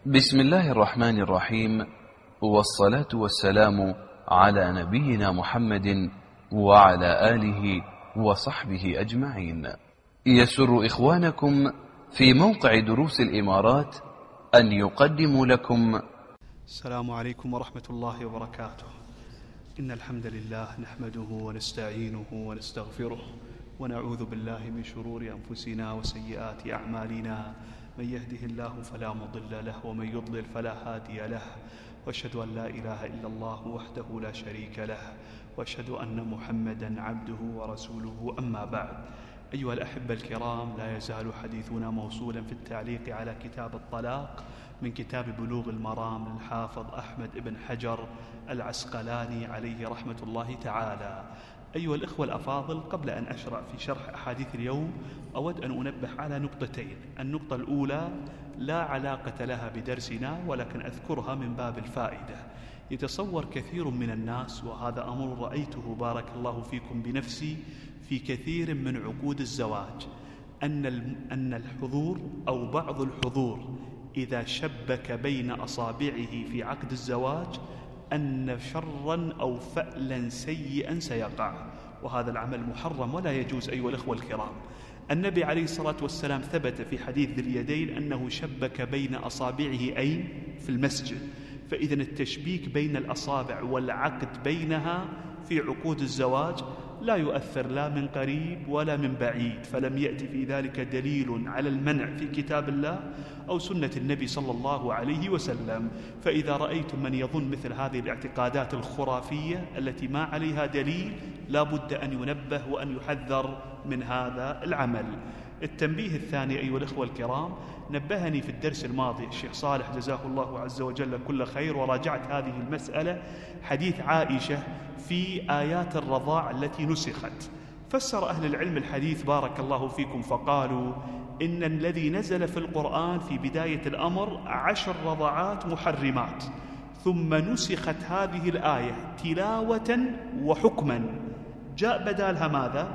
بسم الله الرحمن الرحيم، والصلاة والسلام على نبينا محمد وعلى آله وصحبه أجمعين. يسر إخوانكم في موقع دروس الإمارات أن يقدموا لكم السلام عليكم ورحمة الله وبركاته. إن الحمد لله نحمده ونستعينه ونستغفره ونعوذ بالله من شرور أنفسنا وسيئات أعمالنا. من يهده الله فلا مضل له ومن يضلل فلا هادي له، وأشهد أن لا إله إلا الله وحده لا شريك له، وأشهد أن محمدا عبده ورسوله. أما بعد، أيها الأحبة الكرام، لا يزال حديثنا موصولا في التعليق على كتاب الطلاق من كتاب بلوغ المرام للحافظ أحمد بن حجر العسقلاني عليه رحمة الله تعالى. أيها الإخوة الأفاضل، قبل أن أشرع في شرح أحاديث اليوم أود أن أنبه على نقطتين. النقطة الأولى لا علاقة لها بدرسنا، ولكن أذكرها من باب الفائدة. يتصور كثير من الناس، وهذا أمر رأيته بارك الله فيكم بنفسي في كثير من عقود الزواج، أن الحضور أو بعض الحضور إذا شبك بين أصابعه في عقد الزواج أن شرا أو فألا سيئا سيقع، وهذا العمل محرم ولا يجوز. أيها الأخوة الكرام، النبي عليه الصلاة والسلام ثبت في حديث ذي اليدين أنه شبك بين أصابعه أي في المسجد، فإذا التشبيك بين الأصابع والعقد بينها في عقود الزواج لا يؤثر لا من قريب ولا من بعيد، فلم يأتي في ذلك دليل على المنع في كتاب الله أو سنة النبي صلى الله عليه وسلم. فإذا رأيتم من يظن مثل هذه الاعتقادات الخرافية التي ما عليها دليل، لا بد أن ينبه وأن يحذر من هذا العمل. التنبيه الثاني أيها الأخوة الكرام، نبهني في الدرس الماضي الشيخ صالح جزاه الله عز وجل كل خير، وراجعت هذه المسألة، حديث عائشة في آيات الرضاع التي نسخت. فسر أهل العلم الحديث بارك الله فيكم فقالوا إن الذي نزل في القرآن في بداية الأمر 10 رضعات محرمات، ثم نسخت هذه الآية تلاوة وحكما، جاء بدالها ماذا؟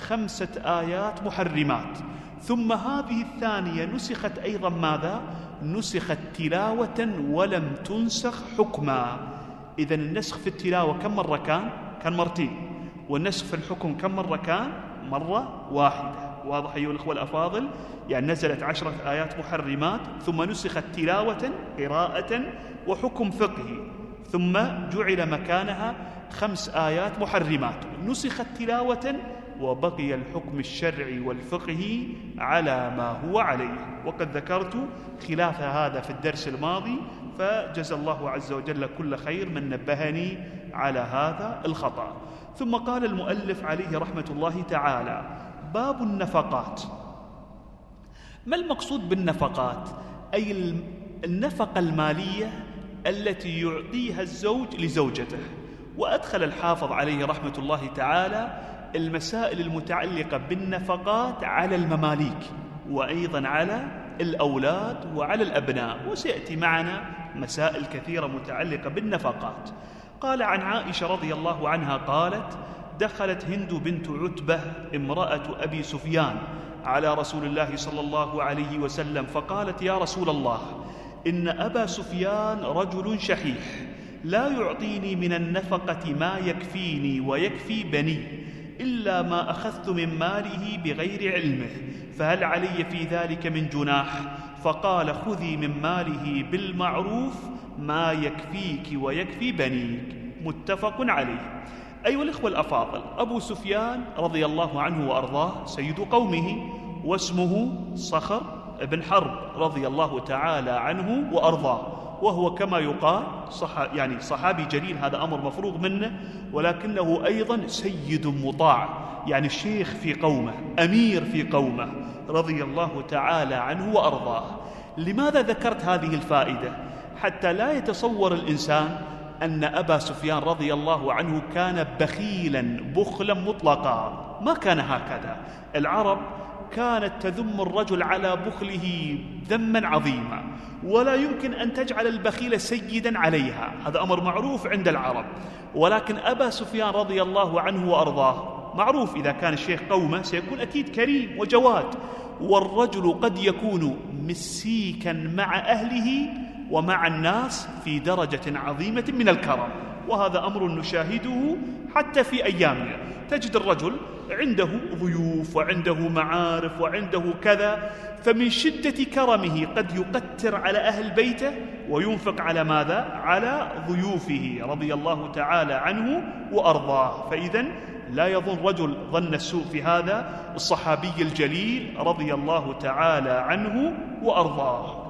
5 آيات محرمات، ثم هذه الثانية نسخت أيضا ماذا؟ نسخت تلاوة ولم تنسخ حكما. إذن النسخ في التلاوة كم مرة كان؟ كان مرتين. والنسخ في الحكم كم مرة كان؟ مرة واحدة. واضح أيها الأخوة الأفاضل؟ يعني نزلت 10 آيات محرمات، ثم نسخت تلاوة قراءة وحكم فقهي، ثم جعل مكانها 5 آيات محرمات، نسخت تلاوة وبقي الحكم الشرعي والفقهي على ما هو عليه. وقد ذكرت خلاف هذا في الدرس الماضي، فجزى الله عز وجل كل خير من نبهني على هذا الخطأ. ثم قال المؤلف عليه رحمة الله تعالى: باب النفقات. ما المقصود بالنفقات؟ أي النفقة المالية التي يعطيها الزوج لزوجته. وأدخل الحافظ عليه رحمة الله تعالى المسائل المتعلقة بالنفقات على المماليك، وأيضا على الأولاد وعلى الأبناء، وسيأتي معنا مسائل كثيرة متعلقة بالنفقات. قال عن عائشة رضي الله عنها قالت: دخلت هند بنت عتبة امرأة أبي سفيان على رسول الله صلى الله عليه وسلم، فقالت: يا رسول الله، إن أبا سفيان رجل شحيح لا يعطيني من النفقة ما يكفيني ويكفي بني إلا ما أخذت من ماله بغير علمه، فهل علي في ذلك من جناح؟ فقال: خذي من ماله بالمعروف ما يكفيك ويكفي بنيك. متفق عليه. أيها الإخوة الأفاضل، أبو سفيان رضي الله عنه وأرضاه سيد قومه، واسمه صخر بن حرب رضي الله تعالى عنه وأرضاه، وهو كما يقال يعني صحابي جليل، هذا أمر مفروغ منه، ولكنه أيضا سيد مطاع، يعني الشيخ في قومه، أمير في قومه رضي الله تعالى عنه وأرضاه. لماذا ذكرت هذه الفائدة؟ حتى لا يتصور الإنسان أن أبا سفيان رضي الله عنه كان بخيلا بخلا مطلقا، ما كان هكذا. العرب كانت تذم الرجل على بخله ذما عظيما، ولا يمكن أن تجعل البخيل سيدا عليها، هذا أمر معروف عند العرب. ولكن أبا سفيان رضي الله عنه وأرضاه معروف إذا كان الشيخ قومه سيكون أكيد كريم وجواد، والرجل قد يكون مسيكا مع أهله ومع الناس في درجة عظيمة من الكرم. وهذا أمر نشاهده حتى في أيامنا، تجد الرجل عنده ضيوف وعنده معارف وعنده كذا، فمن شدة كرمه قد يقتر على أهل بيته وينفق على ماذا؟ على ضيوفه رضي الله تعالى عنه وأرضاه. فإذن لا يظن رجل ظن السوء في هذا الصحابي الجليل رضي الله تعالى عنه وأرضاه.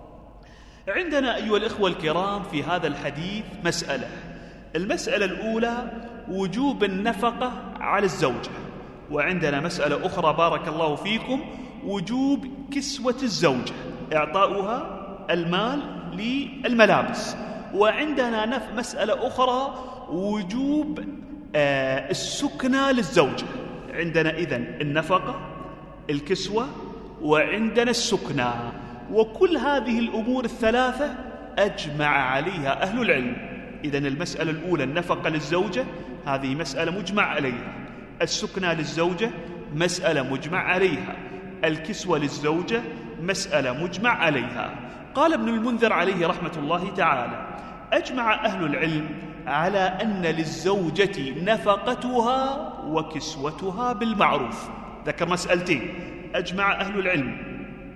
عندنا أيها الإخوة الكرام في هذا الحديث مسألة. المسألة الأولى وجوب النفقة على الزوجة، وعندنا مسألة أخرى بارك الله فيكم وجوب كسوة الزوجة، إعطاؤها المال للملابس. وعندنا مسألة أخرى وجوب السكنى للزوجة. عندنا إذن النفقة، الكسوة، وعندنا السكنى. وكل هذه الأمور الثلاثة أجمع عليها أهل العلم. إذن المسألة الأولى النفقة للزوجة، هذه مسألة مجمع عليها. السكنى للزوجة مسألة مجمع عليها. الكسوة للزوجة مسألة مجمع عليها. قال ابن المنذر عليه رحمة الله تعالى: أجمع أهل العلم على أن للزوجة نفقتها وكسوتها بالمعروف. ذكر مسألتين: أجمع أهل العلم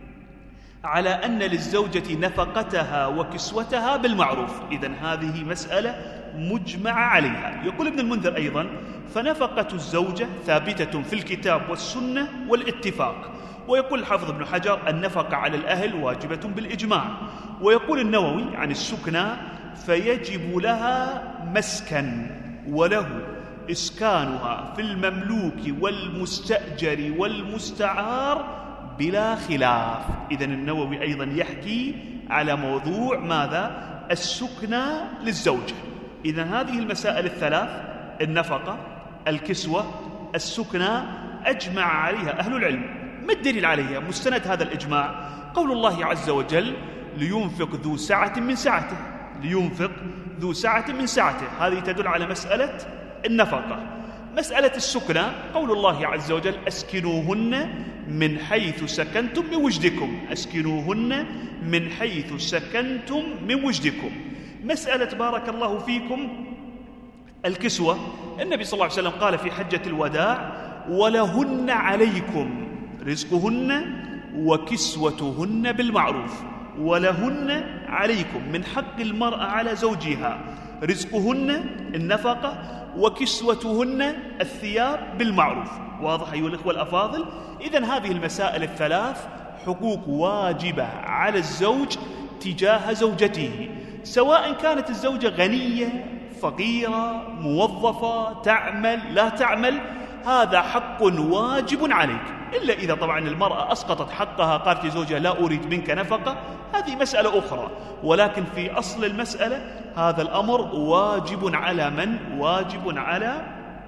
على أن للزوجة نفقتها وكسوتها بالمعروف. إذن هذه مسألة مجمع عليها. يقول ابن المنذر أيضا: فنفقة الزوجة ثابتة في الكتاب والسنة والاتفاق. ويقول الحافظ ابن حجر: النفقة على الأهل واجبة بالإجماع. ويقول النووي عن السكنى: فيجب لها مسكن وله إسكانها في المملوك والمستأجر والمستعار بلا خلاف. إذن النووي أيضا يحكي على موضوع ماذا؟ السكنى للزوجة. إذن هذه المسائل الثلاث: النفقة، الكسوة، السكنى، أجمع عليها أهل العلم. ما الدليل عليها؟ مستند هذا الإجماع قول الله عز وجل: لينفق ذو سعة من سعته. لينفق ذو سعة من سعته، هذه تدل على مسألة النفقة. مسألة السكنى قول الله عز وجل: أسكنوهن من حيث سكنتم من وجدكم. أسكنوهن من حيث سكنتم من وجدكم. مسألة بارك الله فيكم الكسوة، النبي صلى الله عليه وسلم قال في حجة الوداع: ولهن عليكم رزقهن وكسوتهن بالمعروف. ولهن عليكم، من حق المرأة على زوجها رزقهن النفقة، وكسوتهن الثياب بالمعروف. واضح أيها الأخوة الأفاضل؟ إذن هذه المسائل الثلاث حقوق واجبة على الزوج تجاه زوجته، سواء كانت الزوجة غنية، فقيرة، موظفة، تعمل، لا تعمل، هذا حق واجب عليك. إلا إذا طبعا المرأة أسقطت حقها، قالت لزوجها: لا أريد منك نفقة، هذه مسألة أخرى. ولكن في أصل المسألة هذا الأمر واجب على من؟ واجب على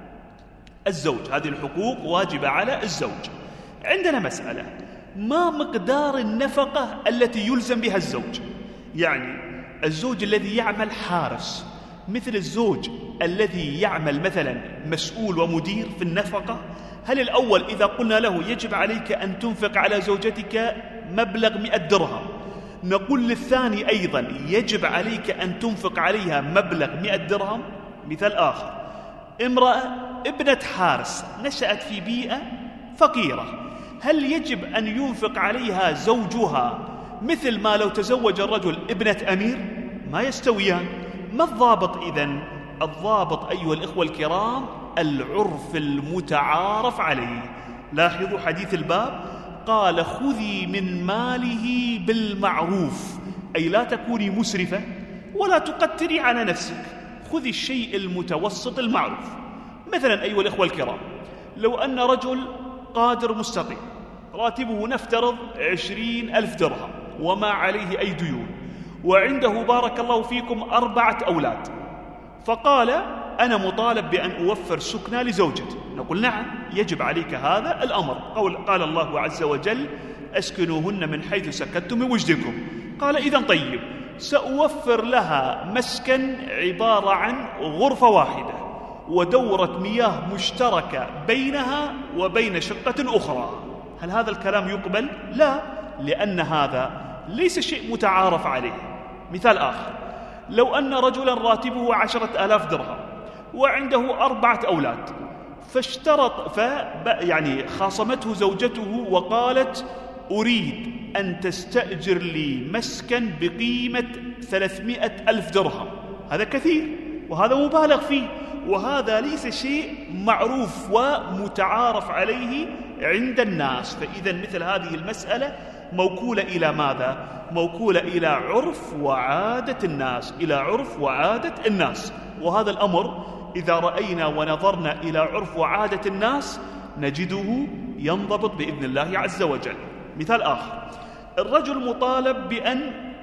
الزوج. هذه الحقوق واجبة على الزوج. عندنا مسألة: ما مقدار النفقة التي يلزم بها الزوج؟ يعني الزوج الذي يعمل حارس مثل الزوج الذي يعمل مثلا مسؤول ومدير في النفقة، هل الأول إذا قلنا له يجب عليك أن تنفق على زوجتك مبلغ 100 درهم، نقول للثاني أيضا يجب عليك أن تنفق عليها مبلغ 100 درهم؟ مثال آخر: امرأة ابنة حارس نشأت في بيئة فقيرة، هل يجب أن ينفق عليها زوجها مثل ما لو تزوج الرجل ابنة أمير؟ ما يستويان. ما الضابط إذن؟ الضابط أيها الإخوة الكرام العرف المتعارف عليه. لاحظوا حديث الباب: قال: خذي من ماله بالمعروف، أي لا تكوني مسرفة ولا تقتري على نفسك، خذي الشيء المتوسط المعروف. مثلا أيها الإخوة الكرام، لو أن رجل قادر مستطيع راتبه نفترض 20,000 درهم وما عليه أي ديون، وعنده بارك الله فيكم 4 أولاد، فقال: أنا مطالب بأن أوفر سكنى لزوجتي، نقول: نعم، يجب عليك هذا الأمر. قال الله عز وجل: أسكنوهن من حيث سكنتم من وجدكم. قال: إذن طيب، سأوفر لها مسكن عبارة عن غرفة واحدة ودورة مياه مشتركة بينها وبين شقة أخرى. هل هذا الكلام يقبل؟ لا، لأن هذا ليس شيء متعارف عليه. مثال آخر: لو أن رجلا راتبه 10,000 درهم وعنده 4 أولاد، فاشترط يعني خاصمته زوجته وقالت: أريد أن تستأجر لي مسكن بقيمة 300,000 درهم. هذا كثير وهذا مبالغ فيه، وهذا ليس شيء معروف ومتعارف عليه عند الناس. فإذا مثل هذه المسألة موكولة إلى ماذا؟ موكولة إلى عرف وعادة الناس، إلى عرف وعادة الناس. وهذا الأمر إذا رأينا ونظرنا إلى عرف وعادة الناس نجده ينضبط بإذن الله عز وجل. مثال آخر: الرجل مطالب بأن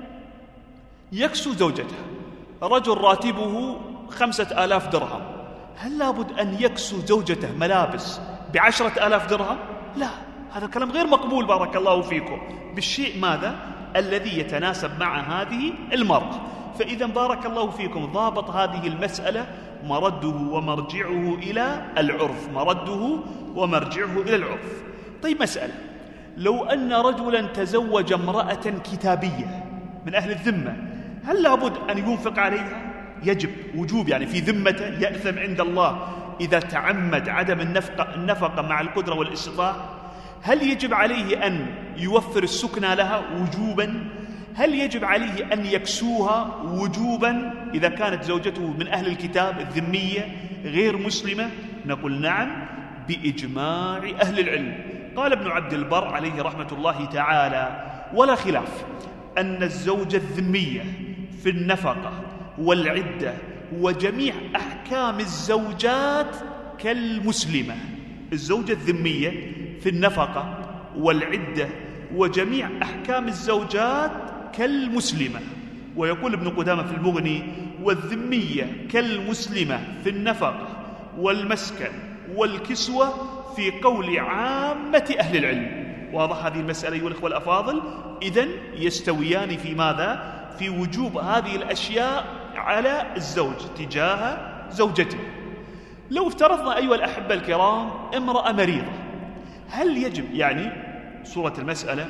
يكسو زوجته، رجل راتبه 5,000 درهم، هل لابد أن يكسو زوجته ملابس ب10,000 درهم؟ لا، هذا الكلام غير مقبول بارك الله فيكم، بالشيء ماذا؟ الذي يتناسب مع هذه المرأة. فإذا بارك الله فيكم ضابط هذه المسألة مرده ومرجعه إلى العرف، مرده ومرجعه إلى العرف. طيب مسألة: لو أن رجلا تزوج امرأة كتابية من أهل الذمة، هل لابد أن ينفق عليها؟ يجب، وجوب، يعني في ذمته، يأثم عند الله إذا تعمد عدم النفقة مع القدرة والاستطاعة. هل يجب عليه أن يوفر السكنى لها وجوبا؟ هل يجب عليه أن يكسوها وجوبا إذا كانت زوجته من أهل الكتاب الذمية غير مسلمة؟ نقول نعم بإجماع أهل العلم. قال ابن عبد البر عليه رحمة الله تعالى: ولا خلاف أن الزوجة الذمية في النفقة والعدة وجميع أحكام الزوجات كالمسلمة. الزوجة الذمية في النفقة والعدة وجميع أحكام الزوجات كالمسلمة. ويقول ابن قدامة في المغني: والذمية كالمسلمة في النفقة والمسكن والكسوة في قول عامة أهل العلم. واضح هذه المسألة أيها الأخوة الأفاضل؟ إذن يستويان في ماذا؟ في وجوب هذه الأشياء على الزوج تجاه زوجته. لو افترضنا أيها الأحبة الكرام امرأة مريضة، هل يجب، يعني صورة المسألة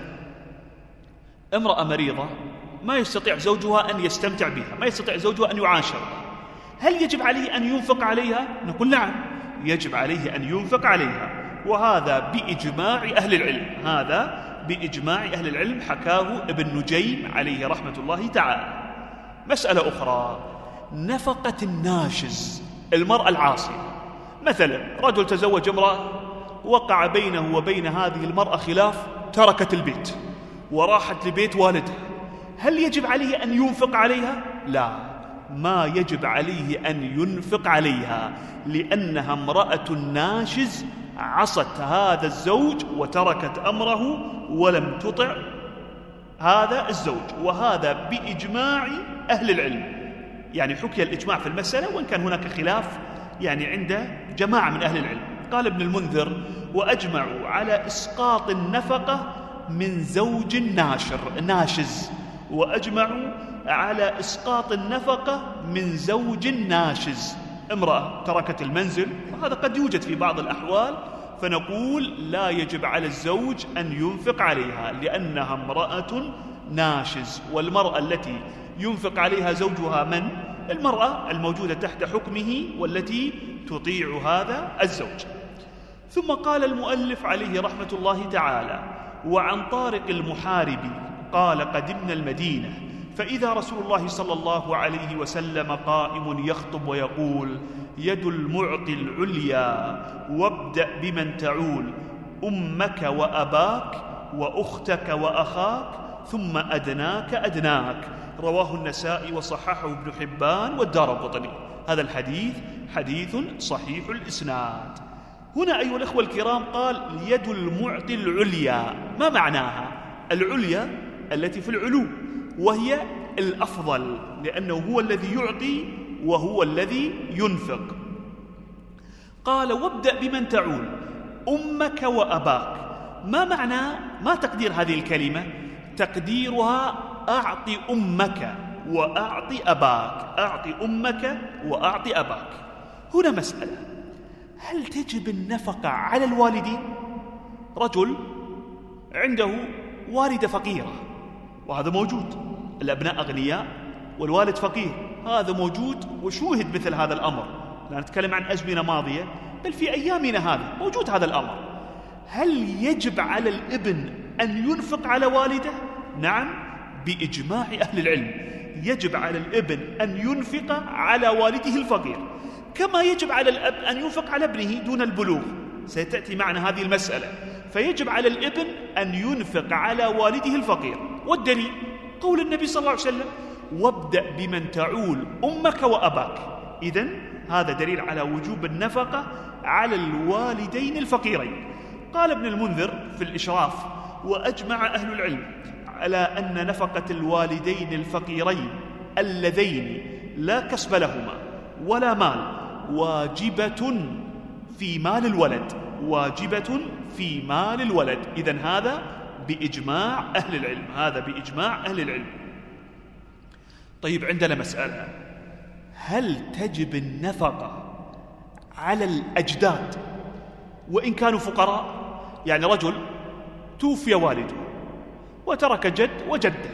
امرأة مريضة ما يستطيع زوجها أن يستمتع بها، ما يستطيع زوجها أن يعاشرها، هل يجب عليه أن ينفق عليها؟ نقول نعم، يجب عليه أن ينفق عليها، وهذا بإجماع أهل العلم، هذا بإجماع أهل العلم، حكاه ابن نجيم عليه رحمة الله تعالى. مسألة أخرى: نفقة الناشز، المرأة العاصية. مثلا رجل تزوج امرأة، وقع بينه وبين هذه المرأة خلاف، تركت البيت وراحت لبيت والدها، هل يجب عليه أن ينفق عليها؟ لا، ما يجب عليه أن ينفق عليها، لأنها امرأة ناشز عصت هذا الزوج وتركت أمره ولم تطع هذا الزوج، وهذا بإجماع أهل العلم. يعني حكي الإجماع في المسألة، وإن كان هناك خلاف يعني عند جماعة من أهل العلم. قال ابن المنذر: وأجمعوا على إسقاط النفقة من زوج ناشز، وأجمعوا على إسقاط النفقة من زوج ناشز. امرأة تركت المنزل، وهذا قد يوجد في بعض الأحوال، فنقول لا يجب على الزوج أن ينفق عليها لأنها امرأة ناشز. والمرأة التي ينفق عليها زوجها من؟ المرأة الموجودة تحت حكمه والتي تطيع هذا الزوج. ثم قال المؤلف عليه رحمة الله تعالى: وعن طارق المحاربي قال: قدمنا المدينة فإذا رسول الله صلى الله عليه وسلم قائم يخطب ويقول: يد المعطي العليا، وابدأ بمن تعول، أمك وأباك وأختك وأخاك ثم أدناك أدناك. رواه النسائي وصححه ابن حبان والدارقطني. هذا الحديث حديث صحيح الإسناد. هنا أيها الأخوة الكرام قال: يد المعطي العليا، ما معناها؟ العليا التي في العلو، وهي الأفضل، لأنه هو الذي يعطي وهو الذي ينفق. قال: وابدأ بمن تعول، أمك وأباك. ما معنى، ما تقدير هذه الكلمة؟ تقديرها: أعطي أمك وأعطي أباك، أعطي أمك وأعطي أباك. هنا مسألة: هل تجب النفقة على الوالدين؟ رجل عنده والدة فقيرة، وهذا موجود، الأبناء أغنياء والوالد فقير، هذا موجود وشوهد مثل هذا الأمر، لا نتكلم عن أزمنة ماضية بل في أيامنا هذا موجود هذا الأمر. هل يجب على الابن أن ينفق على والده؟ نعم، بإجماع أهل العلم يجب على الابن أن ينفق على والده الفقير، كما يجب على الأب أن ينفق على ابنه دون البلوغ، سيتأتي معنا هذه المسألة. فيجب على الابن أن ينفق على والده الفقير، والدليل قول النبي صلى الله عليه وسلم: وابدأ بمن تعول أمك وأباك. إذن هذا دليل على وجوب النفقة على الوالدين الفقيرين. قال ابن المنذر في الإشراف: وأجمع أهل العلم على أن نفقة الوالدين الفقيرين اللذين لا كسب لهما ولا مال واجبة في مال الولد، واجبة في مال الولد. إذن هذا بإجماع أهل العلم، هذا بإجماع أهل العلم. طيب، عندنا مسألة: هل تجب النفقة على الأجداد وإن كانوا فقراء؟ يعني رجل توفي والده وترك جد وجدة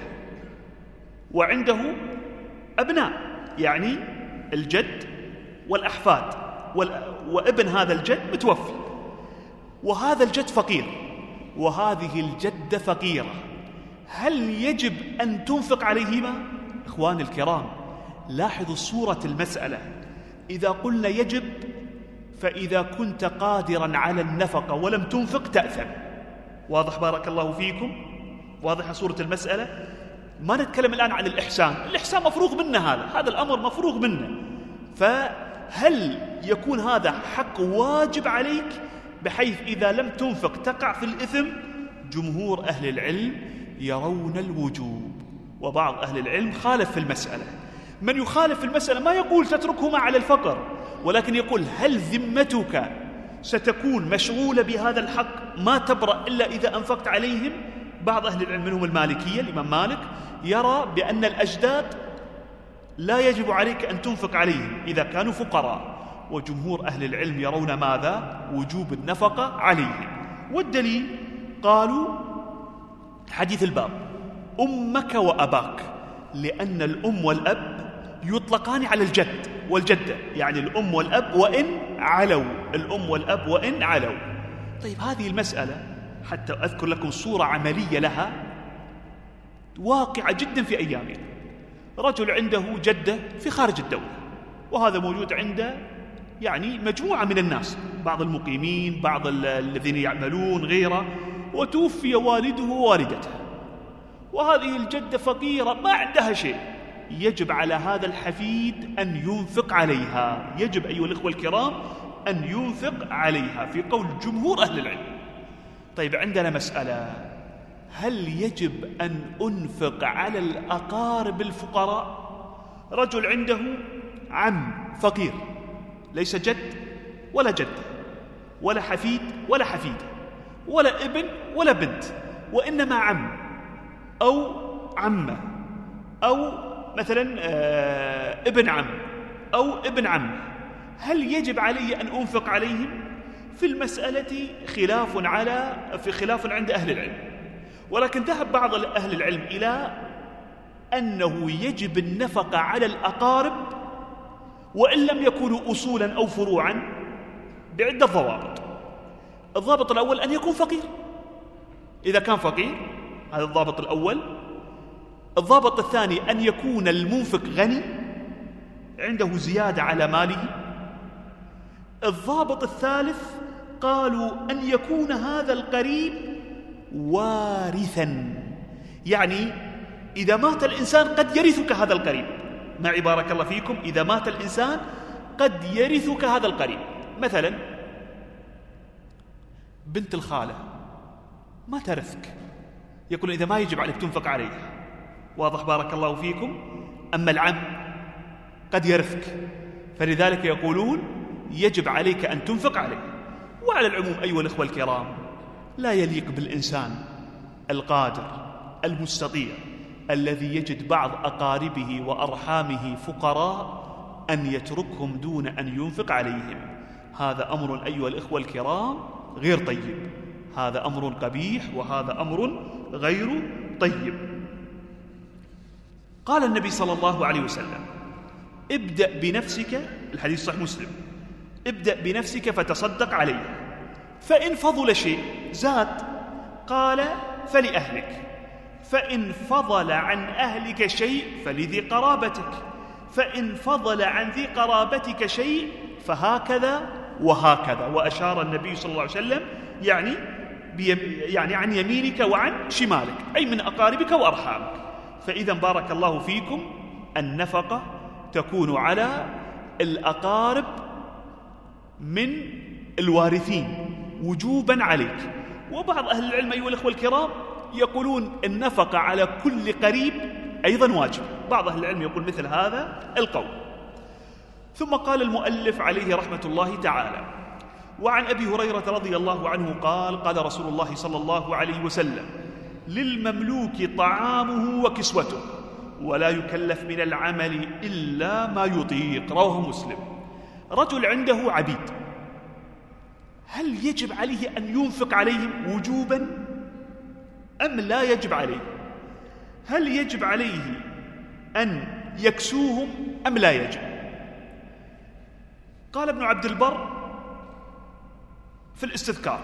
وعنده أبناء، يعني الجد والأحفاد، وابن هذا الجد متوفي، وهذا الجد فقير وهذه الجدة فقيرة، هل يجب أن تنفق عليهما؟ إخواني الكرام، لاحظوا صورة المسألة. إذا قلنا يجب فإذا كنت قادرا على النفقة ولم تنفق تأثم. واضح بارك الله فيكم؟ واضحة صورة المسألة؟ ما نتكلم الآن عن الإحسان، الإحسان مفروغ منه، هذا الأمر مفروغ منه. فهل يكون هذا حق واجب عليك بحيث إذا لم تنفق تقع في الإثم؟ جمهور أهل العلم يرون الوجوب، وبعض أهل العلم خالف في المسألة. من يخالف في المسألة ما يقول تتركهما على الفقر، ولكن يقول: هل ذمتك ستكون مشغولة بهذا الحق ما تبرأ إلا إذا أنفقت عليهم؟ بعض أهل العلم منهم المالكية، الإمام مالك يرى بأن الأجداد لا يجب عليك أن تنفق عليهم إذا كانوا فقراء، وجمهور أهل العلم يرون ماذا؟ وجوب النفقة عليهم. والدليل قالوا حديث الباب: أمك وأباك، لأن الأم والأب يطلقان على الجد والجدة، يعني الأم والأب وإن علوا، الأم والأب وإن علوا. طيب، هذه المسألة حتى أذكر لكم صورة عملية لها واقعة جدا في أيامنا. رجل عنده جدة في خارج الدولة، وهذا موجود عند يعني مجموعة من الناس، بعض المقيمين، بعض الذين يعملون غيره، وتوفي والده ووالدته، وهذه الجدة فقيرة ما عندها شيء. يجب على هذا الحفيد أن ينفق عليها، يجب أيها الإخوة الكرام أن ينفق عليها في قول جمهور أهل العلم. طيب، عندنا مسألة: هل يجب أن أنفق على الأقارب الفقراء؟ رجل عنده عم فقير، ليس جد ولا جدة ولا حفيد ولا حفيدة ولا ابن ولا بنت، وإنما عم أو عمة أو مثلا ابن عم أو ابن عم. هل يجب علي أن أنفق عليهم؟ في المسألة خلاف عند أهل العلم، ولكن ذهب بعض أهل العلم إلى أنه يجب النفقة على الأقارب وإن لم يكونوا أصولا أو فروعا بعدة ضوابط. الضابط الأول أن يكون فقير، إذا كان فقير، هذا الضابط الأول. الضابط الثاني أن يكون المنفق غني عنده زيادة على ماله. الضابط الثالث قالوا أن يكون هذا القريب وارثا، يعني إذا مات الإنسان قد يرثك هذا القريب. معي بارك الله فيكم؟ إذا مات الإنسان قد يرثك هذا القريب. مثلا بنت الخالة ما ترثك، يقول إذا ما يجب عليك تنفق عليها. واضح بارك الله فيكم؟ أما العم قد يرثك، فلذلك يقولون يجب عليك أن تنفق عليه. وعلى العموم أيها الإخوة الكرام، لا يليق بالإنسان القادر المستطيع الذي يجد بعض أقاربه وأرحامه فقراء أن يتركهم دون أن ينفق عليهم. هذا أمر أيها الإخوة الكرام غير طيب، هذا أمر قبيح، وهذا أمر غير طيب. قال النبي صلى الله عليه وسلم: ابدأ بنفسك، الحديث صحيح مسلم، ابدأ بنفسك فتصدق عليه، فإن فضل شيء زاد قال فلأهلك، فإن فضل عن أهلك شيء فلذي قرابتك، فإن فضل عن ذي قرابتك شيء فهكذا وهكذا. وأشار النبي صلى الله عليه وسلم يعني عن يمينك وعن شمالك، أي من أقاربك وأرحامك. فإذا بارك الله فيكم النفقة تكون على الأقارب من الوارثين وجوبا عليك. وبعض أهل العلم أيها الأخوة الكرام يقولون النفقة على كل قريب أيضا واجب، بعض أهل العلم يقول مثل هذا القول. ثم قال المؤلف عليه رحمة الله تعالى: وعن أبي هريرة رضي الله عنه قال: قال رسول الله صلى الله عليه وسلم: للمملوك طعامه وكسوته ولا يكلف من العمل إلا ما يطيق. رواه مسلم. رجل عنده عبيد، هل يجب عليه أن ينفق عليهم وجوبا أم لا يجب عليه؟ هل يجب عليه أن يكسوهم أم لا يجب؟ قال ابن عبد البر في الاستذكار،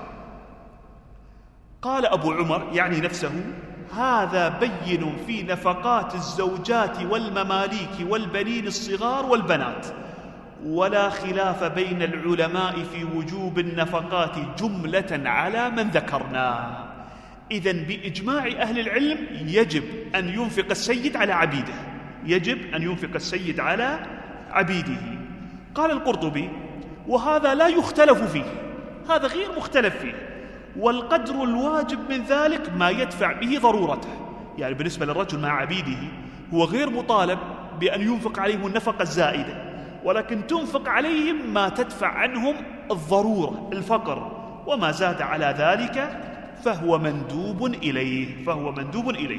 قال أبو عمر يعني نفسه: هذا بين في نفقات الزوجات والمماليك والبنين الصغار والبنات، ولا خلاف بين العلماء في وجوب النفقات جملة على من ذكرنا. إذن بإجماع أهل العلم يجب أن ينفق السيد على عبيده، يجب أن ينفق السيد على عبيده. قال القرطبي: وهذا لا يختلف فيه، هذا غير مختلف فيه، والقدر الواجب من ذلك ما يدفع به ضرورته. يعني بالنسبة للرجل مع عبيده هو غير مطالب بأن ينفق عليهم النفقة الزائدة، ولكن تنفق عليهم ما تدفع عنهم الضرورة الفقر، وما زاد على ذلك فهو مندوب إليه، فهو مندوب إليه.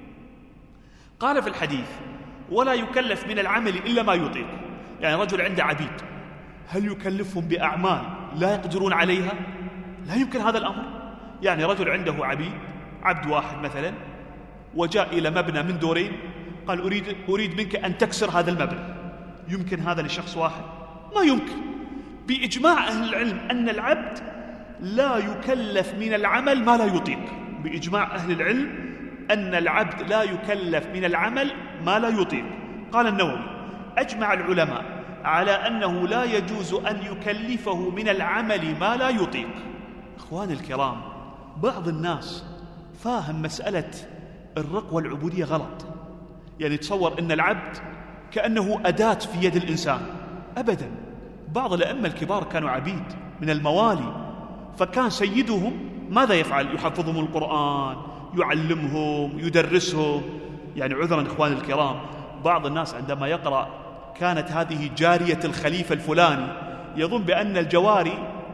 قال في الحديث: ولا يكلف من العمل إلا ما يطيق. يعني رجل عنده عبيد، هل يكلفهم بأعمال لا يقدرون عليها؟ لا يمكن هذا الأمر. يعني رجل عنده عبيد، عبد واحد مثلا، وجاء إلى مبنى من دورين، قال أريد منك أن تكسر هذا المبنى. يمكن هذا لشخص واحد؟ ما يمكن. بإجماع أهل العلم أن العبد لا يكلف من العمل ما لا يطيق، بإجماع أهل العلم أن العبد لا يكلف من العمل ما لا يطيق. قال النووي: أجمع العلماء على أنه لا يجوز أن يكلفه من العمل ما لا يطيق. إخواني الكرام، بعض الناس فاهم مسألة الرق والعبودية غلط، يعني تصور أن العبد كأنه أداة في يد الإنسان. أبدا، بعض الأئمة الكبار كانوا عبيد من الموالي، فكان سيدهم ماذا يفعل؟ يحفظهم القرآن، يعلمهم، يدرسهم. يعني عذرا إخواني الكرام، بعض الناس عندما يقرأ كانت هذه جارية الخليفة الفلاني يظن بأن الجواري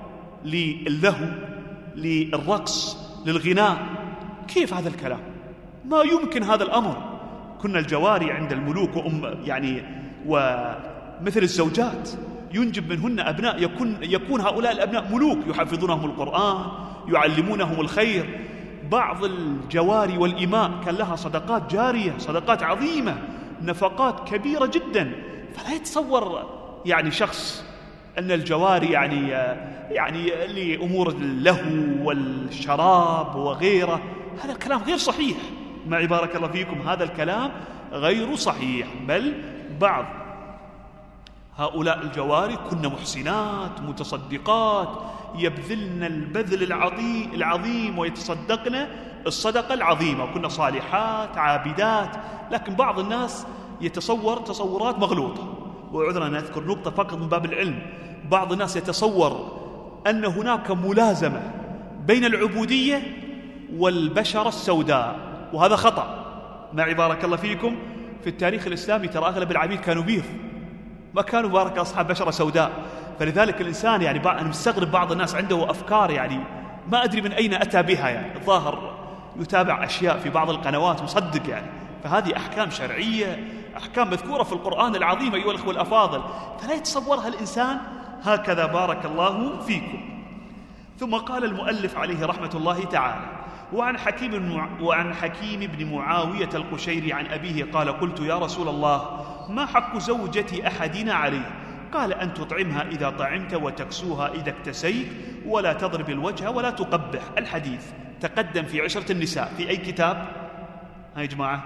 للهو، للرقص، للغناء. كيف هذا الكلام؟ ما يمكن هذا الأمر. كنا الجواري عند الملوك يعني ومثل الزوجات ينجب منهن أبناء، يكون هؤلاء الأبناء ملوك، يحفظونهم القرآن، يعلمونهم الخير. بعض الجواري والإماء كان لها صدقات جارية، صدقات عظيمة، نفقات كبيرة جدا. فلا يتصور يعني شخص أن الجواري يعني لأمور اللهو والشراب وغيره. هذا الكلام غير صحيح. معي بارك الله فيكم، هذا الكلام غير صحيح. بل بعض هؤلاء الجواري كن محسنات متصدقات، يبذلن البذل العظيم ويتصدقن الصدقة العظيمة، وكن صالحات عابدات. لكن بعض الناس يتصور تصورات مغلوطة. وعذرا أن أذكر نقطة فقط من باب العلم، بعض الناس يتصور أن هناك ملازمة بين العبودية والبشرة السوداء، وهذا خطأ. معي بارك الله فيكم، في التاريخ الإسلامي ترى أغلب العبيد كانوا بيض، ما كانوا بارك أصحاب بشرة سوداء. فلذلك الإنسان يعني أنا مستغرب بعض الناس عنده أفكار يعني ما أدري من أين أتى بها، يعني الظاهر يتابع أشياء في بعض القنوات مصدق يعني. فهذه أحكام شرعية، أحكام مذكورة في القرآن العظيم أيها الأخوة الأفاضل، فلا يتصورها الإنسان هكذا. بارك الله فيكم. ثم قال المؤلف عليه رحمة الله تعالى: وعن حكيم بن معاوية القشيري عن أبيه قال قلت يا رسول الله ما حق زوجة أحدنا عليه؟ قال أن تطعمها إذا طعمت وتكسوها إذا اكتسيت ولا تضرب الوجه ولا تقبح. الحديث تقدم في عشرة النساء في أي كتاب؟ يا جماعة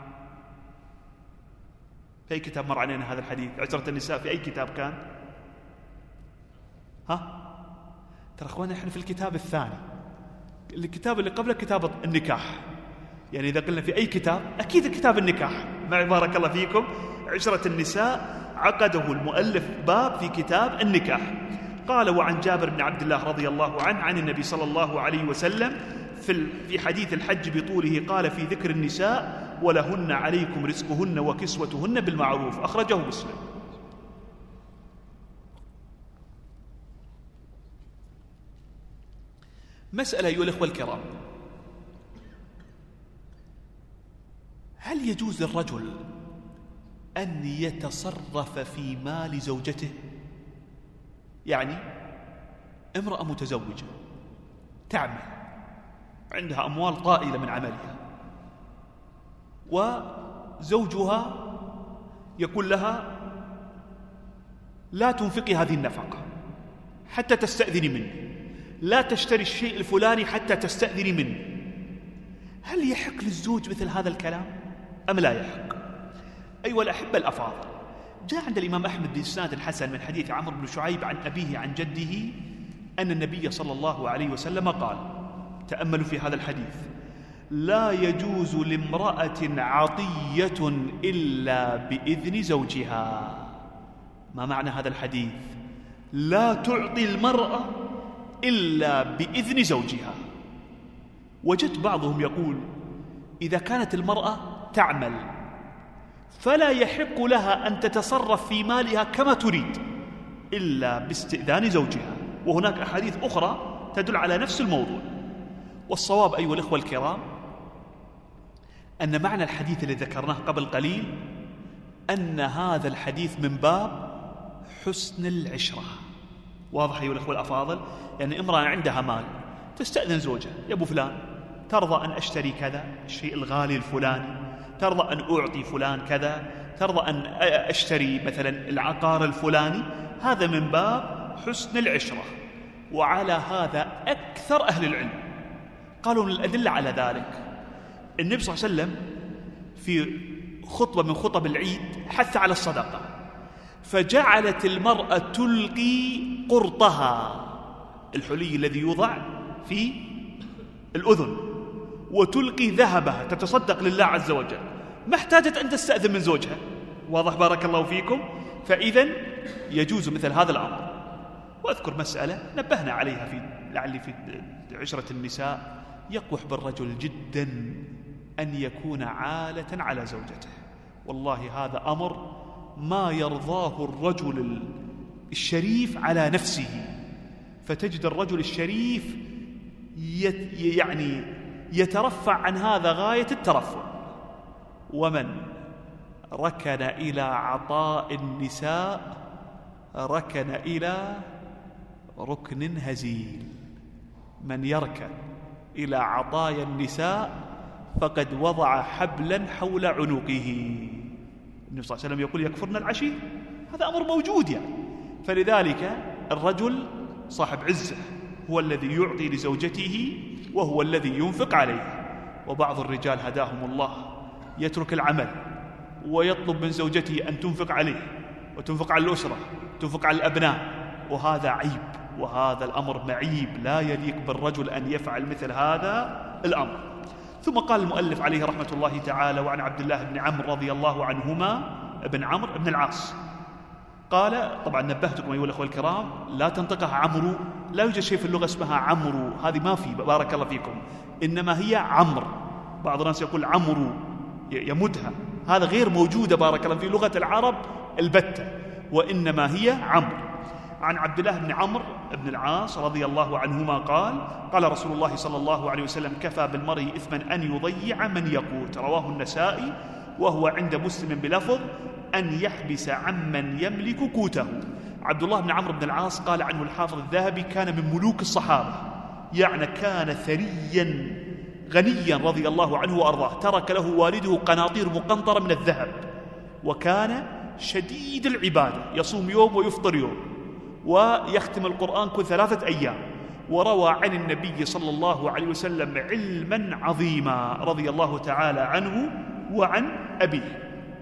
في أي كتاب مر علينا هذا الحديث؟ عشرة النساء في أي كتاب كان؟ ترى أخوانا إحنا في الكتاب الثاني، الكتاب اللي قبله كتاب النكاح. يعني إذا قلنا في أي كتاب أكيد كتاب النكاح. معي بارك الله فيكم. عشرة النساء عقده المؤلف باب في كتاب النكاح. قال وعن جابر بن عبد الله رضي الله عنه عن النبي صلى الله عليه وسلم في حديث الحج بطوله قال في ذكر النساء ولهن عليكم رزقهن وكسوتهن بالمعروف، أخرجه مسلم. مسألة أيها الأخوة الكرام، هل يجوز للرجل أن يتصرف في مال زوجته؟ يعني امرأة متزوجة تعمل عندها أموال طائلة من عملها، وزوجها يقول لها لا تنفقي هذه النفقة حتى تستأذني منه، لا تشتري الشيء الفلاني حتى تستأذني منه. هل يحق للزوج مثل هذا الكلام أم لا يحق؟ أيها الأحبة الأفاضل، جاء عند الإمام أحمد بإسناد الحسن من حديث عمرو بن شعيب عن أبيه عن جده أن النبي صلى الله عليه وسلم قال، تأملوا في هذا الحديث: لا يجوز لامرأة عطية إلا بإذن زوجها. ما معنى هذا الحديث؟ لا تعطي المرأة إلا بإذن زوجها. وجدت بعضهم يقول إذا كانت المرأة تعمل فلا يحق لها أن تتصرف في مالها كما تريد إلا باستئذان زوجها، وهناك أحاديث أخرى تدل على نفس الموضوع. والصواب أيها الأخوة الكرام أن معنى الحديث الذي ذكرناه قبل قليل أن هذا الحديث من باب حسن العشرة. واضح أيها الأخوة الأفاضل؟ يعني امرأة عندها مال تستأذن زوجها: يا أبو فلان ترضى أن أشتري كذا الشيء الغالي الفلاني، ترضى أن أعطي فلان كذا، ترضى أن أشتري مثلا العقار الفلاني. هذا من باب حسن العشرة. وعلى هذا أكثر أهل العلم قالوا من الأدلة على ذلك النبي صلى الله عليه وسلم في خطبة من خطب العيد حث على الصدقة، فجعلت المرأة تلقي قرطها، الحلي الذي يوضع في الأذن، وتلقي ذهبها تتصدق لله عز وجل، ما احتاجت أن تستأذن من زوجها. واضح بارك الله فيكم؟ فإذن يجوز مثل هذا الأمر. وأذكر مسألة نبهنا عليها لعلي في عشرة النساء: يقبح بالرجل جدا أن يكون عالة على زوجته. والله هذا أمر ما يرضاه الرجل الشريف على نفسه. فتجد الرجل الشريف يعني يترفع عن هذا غاية الترفع. ومن ركن إلى عطاء النساء ركن إلى ركن هزيل. من يركن إلى عطايا النساء فقد وضع حبلا حول عنقه. النبي صلى الله عليه وسلم يقول: يكفرن العشير. هذا أمر موجود يعني. فلذلك الرجل صاحب عزة هو الذي يعطي لزوجته وهو الذي ينفق عليه. وبعض الرجال هداهم الله يترك العمل ويطلب من زوجته أن تنفق عليه وتنفق على الأسرة، تنفق على الأبناء، وهذا عيب، وهذا الأمر معيب، لا يليق بالرجل أن يفعل مثل هذا الأمر. ثم قال المؤلف عليه رحمة الله تعالى: وعن عبد الله بن عمرو رضي الله عنهما ابن عمرو بن العاص قال، طبعا نبهتكم أيها الأخوة الكرام لا تنطقها عمرو، لا يوجد شيء في اللغة اسمها عمرو، هذه ما في، بارك الله فيكم، إنما هي عمرو. بعض الناس يقول عمرو يمدها، هذا غير موجودة بارك الله في لغة العرب البتة، وإنما هي عمرو. عن عبد الله بن عمرو بن العاص رضي الله عنهما قال: قال رسول الله صلى الله عليه وسلم: كفى بالمرء إثما أن يضيع من يقوت. رواه النسائي، وهو عند مسلم بلفظ أن يحبس عمن يملك قوته. عبد الله بن عمرو بن العاص قال عنه الحافظ الذهبي: كان من ملوك الصحابة، يعني كان ثريا غنيا رضي الله عنه وأرضاه، ترك له والده قناطير مقنطرة من الذهب، وكان شديد العبادة، يصوم يوم ويفطر يوم، ويختم القرآن كل 3 أيام، وروى عن النبي صلى الله عليه وسلم علما عظيما رضي الله تعالى عنه وعن أبيه.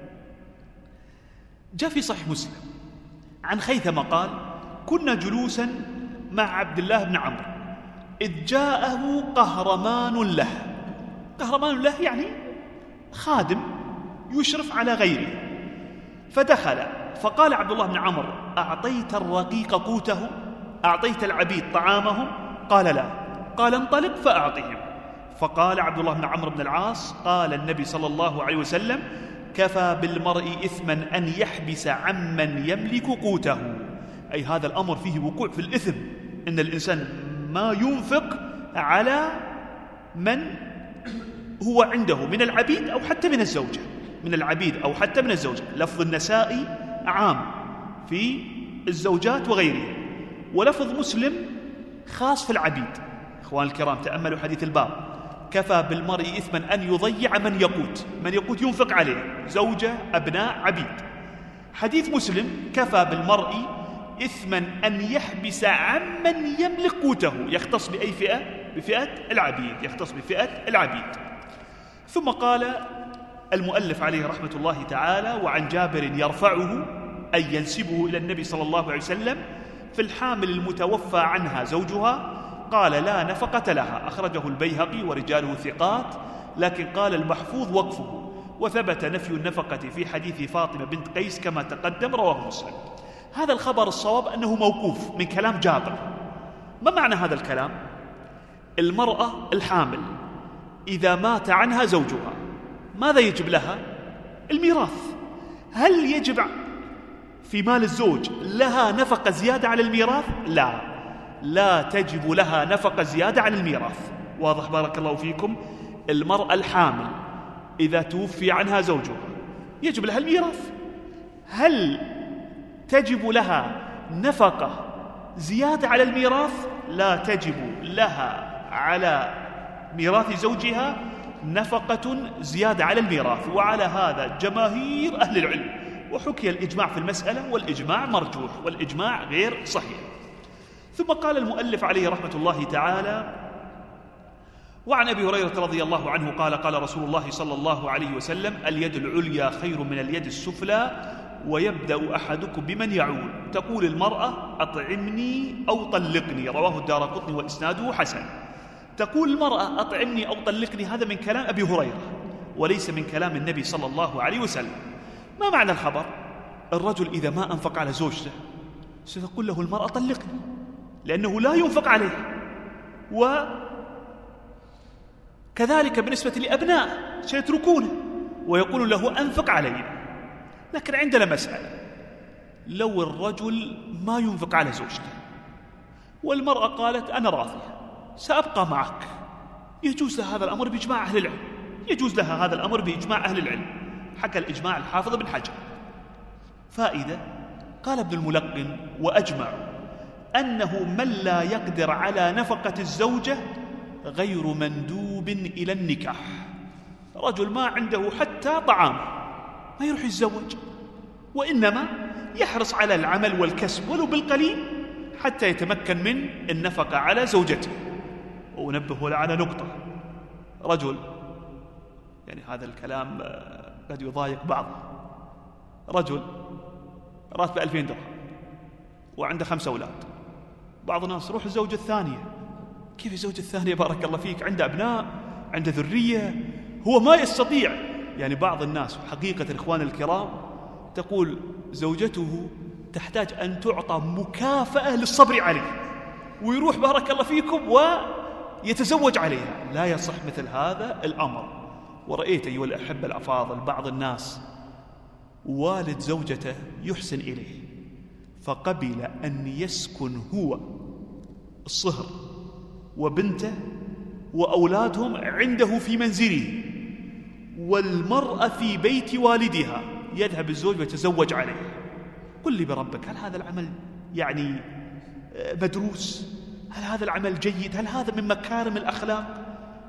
جاء في صحيح مسلم عن خيثمة قال: كنا جلوسا مع عبد الله بن عمرو إذ جاءه قهرمان له. قهرمان له يعني خادم يشرف على غيره، فدخل فقال عبد الله بن عمرو: أعطيت الرقيق قوته؟ أعطيت العبيد طعامهم؟ قال: لا. قال: انطلق فأعطهم. فقال عبد الله بن عمرو بن العاص: قال النبي صلى الله عليه وسلم: كفى بالمرء إثما أن يحبس عمن يملك قوته. أي هذا الأمر فيه وقوع في الإثم، إن الإنسان ما ينفق على من هو عنده من العبيد أو حتى من الزوجة، من العبيد أو حتى من الزوجة. لفظ النسائي عام في الزوجات وغيره، ولفظ مسلم خاص في العبيد. إخوان الكرام تأملوا حديث الباب: كفى بالمرء إثما أن يضيع من يقوت، من يقوت ينفق عليه، زوجة، أبناء، عبيد. حديث مسلم: كفى بالمرء إثما أن يحبس عمن يملك قوته، يختص بأي فئة؟ بفئة العبيد، يختص بفئة العبيد. ثم قال المؤلف عليه رحمة الله تعالى: وعن جابر يرفعه أي ينسبه إلى النبي صلى الله عليه وسلم: في الحامل المتوفى عنها زوجها قال: لا نفقة لها. أخرجه البيهقي ورجاله ثقات، لكن قال المحفوظ وقفه، وثبت نفي النفقة في حديث فاطمة بنت قيس كما تقدم، رواه مسلم. هذا الخبر الصواب أنه موقوف من كلام جابر. ما معنى هذا الكلام؟ المرأة الحامل إذا مات عنها زوجها ماذا يجب لها؟ الميراث. هل يجب في مال الزوج لها نفقة زيادة على الميراث؟ لا، لا تجب لها نفقة زيادة على الميراث. واضح بارك الله فيكم؟ المرأة الحامل إذا توفي عنها زوجها يجب لها الميراث. هل تجب لها نفقة زيادة على الميراث؟ لا تجب لها على ميراث زوجها نفقة زيادة على الميراث، وعلى هذا جماهير أهل العلم، وحكي الإجماع في المسألة، والإجماع مرجوح، والإجماع غير صحيح. ثم قال المؤلف عليه رحمة الله تعالى: وعن أبي هريرة رضي الله عنه قال: قال رسول الله صلى الله عليه وسلم: اليد العليا خير من اليد السفلى، ويبدأ أحدكم بمن يعول. تقول المرأة: أطعمني أو طلقني، رواه الدارقطني وإسناده حسن. تقول المرأة: أطعمني أو طلقني، هذا من كلام أبي هريرة وليس من كلام النبي صلى الله عليه وسلم. ما معنى الخبر؟ الرجل إذا ما أنفق على زوجته ستقول له المرأة: طلقني، لأنه لا ينفق عليه. وكذلك بالنسبة لأبناء سيتركونه ويقول له: أنفق علينا. لكن عندنا مسألة: لو الرجل ما ينفق على زوجته والمرأة قالت: أنا راضية سأبقى معك، يجوز لها هذا الأمر بإجماع أهل العلم، يجوز لها هذا الأمر بإجماع أهل العلم. حكى الإجماع الحافظ بن حجر. فائدة: قال ابن الملقن: وأجمعوا أنه من لا يقدر على نفقة الزوجة غير مندوب إلى النكاح. رجل ما عنده حتى طعام ما يروح يتزوج، وإنما يحرص على العمل والكسب ولو بالقليل حتى يتمكن من النفقة على زوجته. وأنبه على نقطة: رجل، يعني هذا الكلام قد يضايق بعضه، رجل راتبه 2000 درهم وعنده 5 أولاد. بعض الناس: روح الزوجة الثانية. كيف الزوجة الثانية بارك الله فيك؟ عنده أبناء، عنده ذرية، هو ما يستطيع. يعني بعض الناس حقيقة إخوان الكرام تقول زوجته تحتاج أن تعطى مكافأة للصبر عليه، ويروح بارك الله فيكم ويتزوج عليها. لا يصح مثل هذا الأمر. ورأيت أيها الأحبة الأفاضل بعض الناس والد زوجته يحسن إليه فقبل أن يسكن هو الصهر وبنته وأولادهم عنده في منزله، والمرأة في بيت والدها، يذهب الزوج ويتزوج عليه. قل لي بربك، هل هذا العمل يعني مدروس؟ هل هذا العمل جيد؟ هل هذا من مكارم الأخلاق؟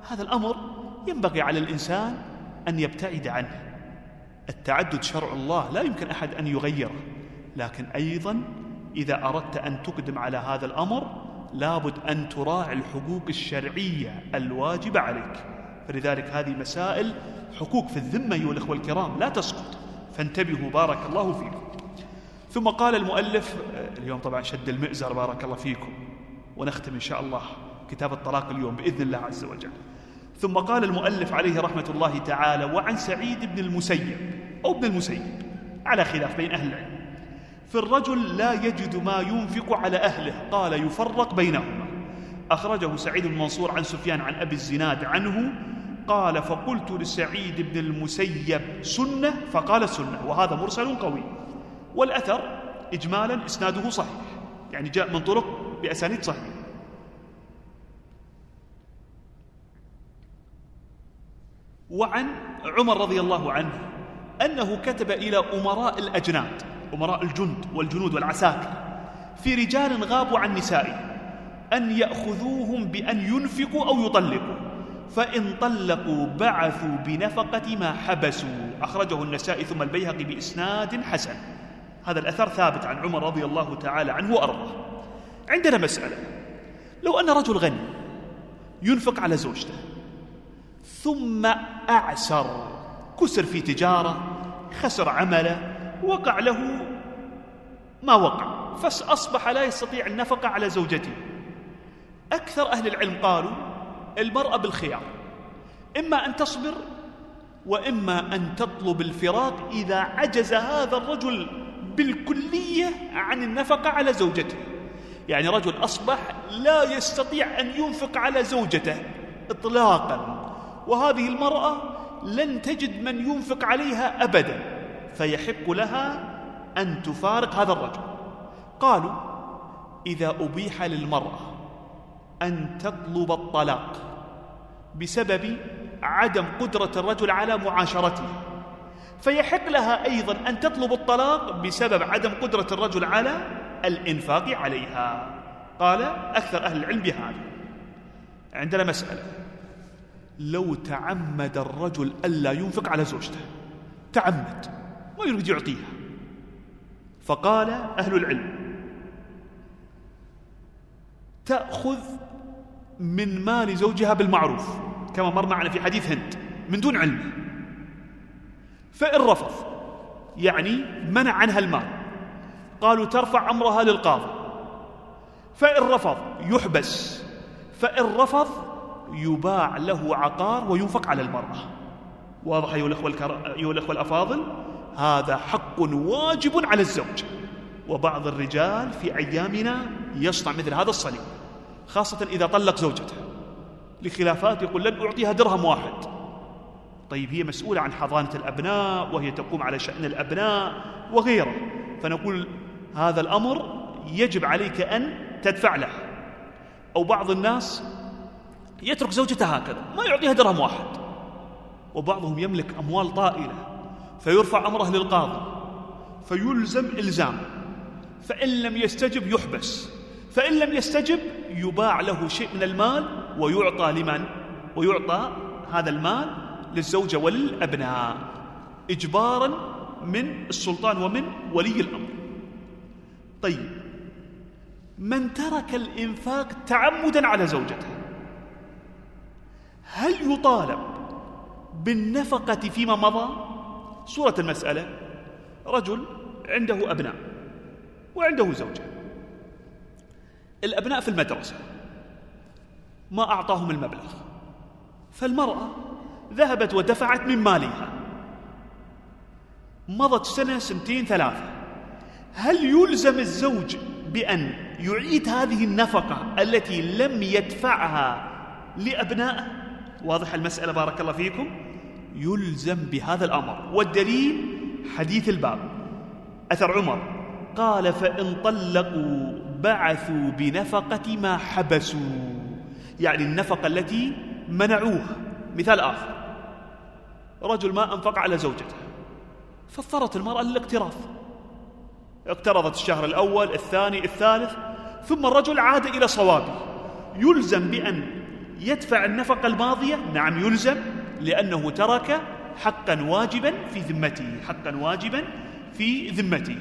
هذا الأمر ينبغي على الإنسان أن يبتعد عنه. التعدد شرع الله لا يمكن أحد أن يغيره، لكن أيضا إذا أردت أن تقدم على هذا الأمر لابد أن تراعي الحقوق الشرعية الواجبة عليك. فلذلك هذه مسائل حقوق في الذمة أيها الأخوة الكرام لا تسقط، فانتبهوا بارك الله فيكم. ثم قال المؤلف، اليوم طبعا شد المئزر بارك الله فيكم، ونختم إن شاء الله كتاب الطلاق اليوم بإذن الله عز وجل. ثم قال المؤلف عليه رحمة الله تعالى: وعن سعيد بن المسيب أو ابن المسيب على خلاف بين أهل العلم في الرجل لا يجد ما ينفق على أهله، قال يفرق بينهما. أخرجه سعيد بن منصور عن سفيان عن أبي الزناد عنه قال: فقلت لسعيد بن المسيب سنة فقال سنة، وهذا مرسل قوي. والأثر إجمالا إسناده صحيح، يعني جاء من طرق بأسانيد صحيح. وعن عمر رضي الله عنه أنه كتب إلى أمراء الأجناد، أمراء الجند والجنود والعساكر، في رجال غابوا عن نسائهم أن يأخذوهم بأن ينفقوا أو يطلقوا، فإن طلقوا بعثوا بنفقة ما حبسوا. أخرجه النسائي ثم البيهقي بإسناد حسن. هذا الأثر ثابت عن عمر رضي الله تعالى عنه وأرضاه. عندنا مسألة: لو أن رجل غني ينفق على زوجته ثم أعسر، كسر في تجارة، خسر عمله، وقع له ما وقع، فأصبح لا يستطيع النفقة على زوجته. أكثر أهل العلم قالوا المرأة بالخيار، إما أن تصبر وإما أن تطلب الفراق إذا عجز هذا الرجل بالكلية عن النفقة على زوجته. يعني رجل أصبح لا يستطيع أن ينفق على زوجته إطلاقا، وهذه المرأة لن تجد من ينفق عليها أبدا، فيحق لها أن تفارق هذا الرجل. قالوا إذا أبيح للمرأة أن تطلب الطلاق بسبب عدم قدرة الرجل على معاشرته، فيحق لها أيضا أن تطلب الطلاق بسبب عدم قدرة الرجل على الإنفاق عليها. قال أكثر أهل العلم بهذا. عندنا مسألة: لو تعمد الرجل ألا ينفق على زوجته، تعمد ما يريد يعطيها، فقال أهل العلم: تأخذ من مال زوجها بالمعروف كما مر معنا في حديث هند من دون علمه، فإن رفض يعني منع عنها المال قالوا ترفع أمرها للقاضي، فإن رفض يحبس، فإن رفض يباع له عقار وينفق على المرأة. واضح أيها الأخوة الأفاضل؟ هذا حق واجب على الزوج. وبعض الرجال في أيامنا يصنع مثل هذا الصليب، خاصة إذا طلق زوجته لخلافات، يقول لن أعطيها درهم واحد. طيب هي مسؤولة عن حضانة الأبناء وهي تقوم على شأن الأبناء وغيره، فنقول هذا الأمر يجب عليك أن تدفع له. أو بعض الناس يترك زوجته هكذا ما يعطيها درهم واحد، وبعضهم يملك أموال طائلة فيرفع أمره للقاضي فيلزم إلزام، فإن لم يستجب يحبس، فإن لم يستجب يباع له شيء من المال ويعطى لمن؟ ويعطى هذا المال للزوجة والأبناء إجبارا من السلطان ومن ولي الأمر. طيب من ترك الإنفاق تعمدا على زوجته هل يطالب بالنفقة فيما مضى؟ صورة المسألة: رجل عنده أبناء وعنده زوجة، الأبناء في المدرسة ما أعطاهم المبلغ، فالمرأة ذهبت ودفعت من مالها، مضت سنة سنتين ثلاثة، هل يلزم الزوج بأن يعيد هذه النفقة التي لم يدفعها لأبنائه؟ واضح المسألة بارك الله فيكم؟ يلزم بهذا الأمر. والدليل حديث الباب أثر عمر قال: فإن طلقوا بعثوا بنفقة ما حبسوا، يعني النفقة التي منعوها. مثال آخر: رجل ما أنفق على زوجته فاضطرت المرأة للاقتراض، اقترضت الشهر الأول الثاني الثالث، ثم الرجل عاد إلى صوابه، يلزم بأن يدفع النفقة الماضية؟ نعم يلزم، لأنه ترك حقا واجبا في ذمته، حقا واجبا في ذمته.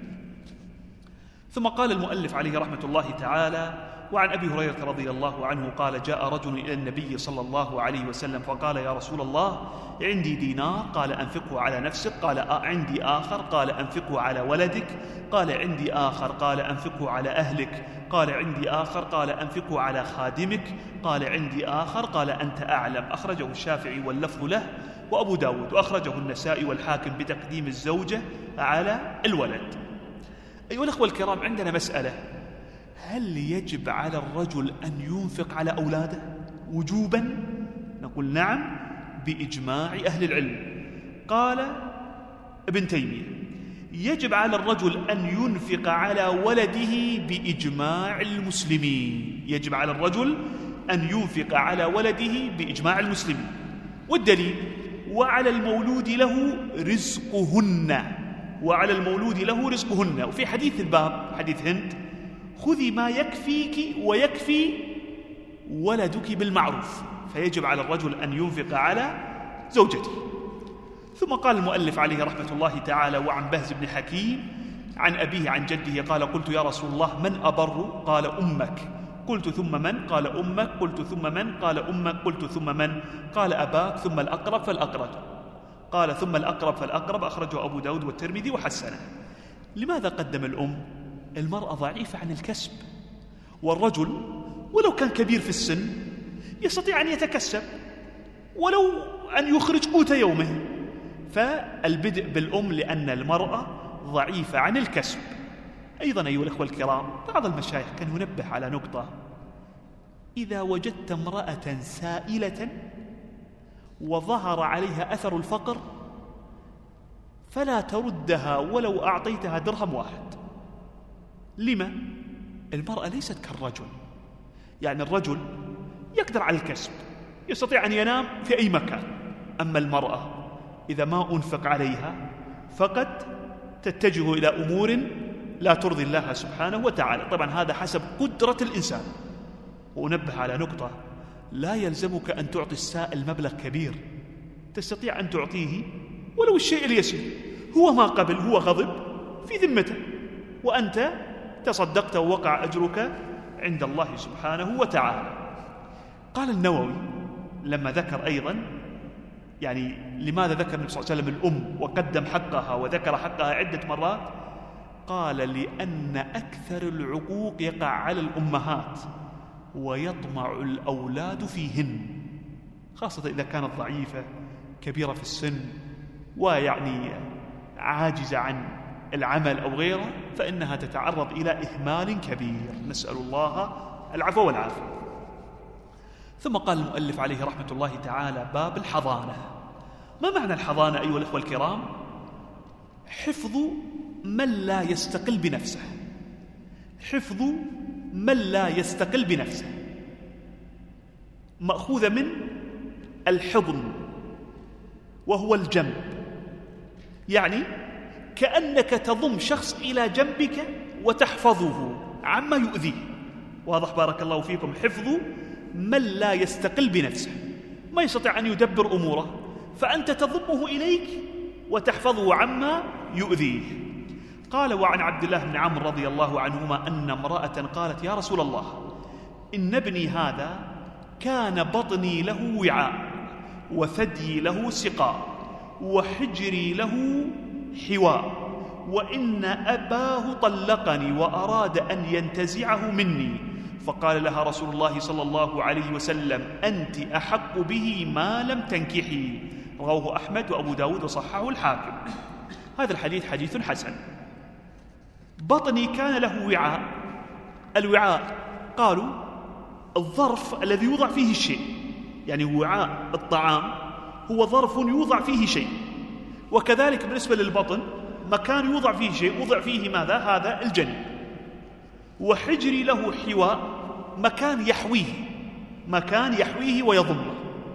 ثم قال المؤلف عليه رحمة الله تعالى: وعن أبي هريرة رضي الله عنه قال: جاء رجل إلى النبي صلى الله عليه وسلم فقال: يا رسول الله، عندي دينار. قال: أنفقه على نفسك. قال: عندي آخر. قال: أنفقه على ولدك. قال: عندي آخر. قال: أنفقه على أهلك. قال: عندي آخر. قال: أنفقه على خادمك. قال: عندي آخر. قال: أنت أعلم. أخرجه الشافعي واللفظ له وأبو داود، وأخرجه النسائي والحاكم بتقديم الزوجة على الولد. أيها الأخوة الكرام، عندنا مسألة: هل يجب على الرجل أن ينفق على أولاده وجوبا؟ نقول نعم بإجماع أهل العلم. قال ابن تيمية: يجب على الرجل أن ينفق على ولده بإجماع المسلمين. يجب على الرجل أن ينفق على ولده بإجماع المسلمين. والدليل: وعلى المولود له رزقهن، وعلى المولود له رزقهن. وفي حديث الباب، حديث هند: خذي ما يكفيك ويكفي ولدك بالمعروف. فيجب على الرجل أن ينفق على زوجته. ثم قال المؤلف عليه رحمة الله تعالى: وعن بهز بن حكيم عن أبيه عن جده قال: قلت يا رسول الله، من أبر؟ قال: أمك. قلت: ثم من؟ قال: أمك. قلت: ثم من؟ قال: أمك. قلت: ثم من؟ قال: أباك. ثم الأقرب فالأقرب. قال: ثم الأقرب فالأقرب. أخرجه أبو داود والترمذي وحسنه. لماذا قدم الأم؟ المرأة ضعيفة عن الكسب، والرجل ولو كان كبير في السن يستطيع أن يتكسب ولو أن يخرج قوت يومه. فالبدء بالأم لأن المرأة ضعيفة عن الكسب. أيضا أيها الأخوة الكرام، بعض المشايخ كان ينبه على نقطة: إذا وجدت امرأة سائلة وظهر عليها أثر الفقر فلا تردها ولو أعطيتها درهم واحد. لما؟ المرأة ليست كالرجل. يعني الرجل يقدر على الكسب، يستطيع أن ينام في أي مكان، أما المرأة إذا ما أنفق عليها فقد تتجه إلى أمور لا ترضي الله سبحانه وتعالى. طبعا هذا حسب قدرة الإنسان. وأنبه على نقطة: لا يلزمك أن تعطي السائل مبلغ كبير، تستطيع أن تعطيه ولو الشيء اليسير، هو ما قبل، هو غضب في ذمته، وأنت تصدقت ووقع أجرك عند الله سبحانه وتعالى. قال النووي لما ذكر أيضا يعني لماذا ذكر النبي صلى الله عليه وسلم الأم وقدم حقها وذكر حقها عدة مرات، قال: لأن أكثر العقوق يقع على الأمهات ويطمع الأولاد فيهن، خاصة إذا كانت ضعيفة كبيرة في السن ويعني عاجزة عن العمل أو غيره، فإنها تتعرض إلى إهمال كبير، نسأل الله العفو والعافية. ثم قال المؤلف عليه رحمة الله تعالى: باب الحضانة. ما معنى الحضانة أيها الأخوة الكرام؟ حفظ من لا يستقل بنفسه، حفظ من لا يستقل بنفسه، مأخوذة من الحضن وهو الجنب، يعني كأنك تضم شخص إلى جنبك وتحفظه عما يؤذيه. واضح بارك الله فيكم؟ حفظ من لا يستقل بنفسه، ما يستطيع أن يدبر أموره، فأنت تضمه إليك وتحفظه عما يؤذيه. قال: وعن عبد الله بن عمرو رضي الله عنهما أن امرأة قالت: يا رسول الله، إن ابني هذا كان بطني له وعاء وثدي له سقاء وحجري له حواء، وإن أباه طلقني وأراد أن ينتزعه مني، فقال لها رسول الله صلى الله عليه وسلم: أنت أحق به ما لم تنكحي. رواه أحمد وأبو داود وصححه الحاكم. هذا الحديث حديث حسن. بطني كان له وعاء. الوعاء قالوا الظرف الذي يوضع فيه الشيء، يعني وعاء الطعام هو ظرف يوضع فيه شيء، وكذلك بالنسبة للبطن مكان يوضع فيه شيء، وضع فيه ماذا؟ هذا الجنب. وحجري له حواء، مكان يحويه، مكان يحويه ويضمه.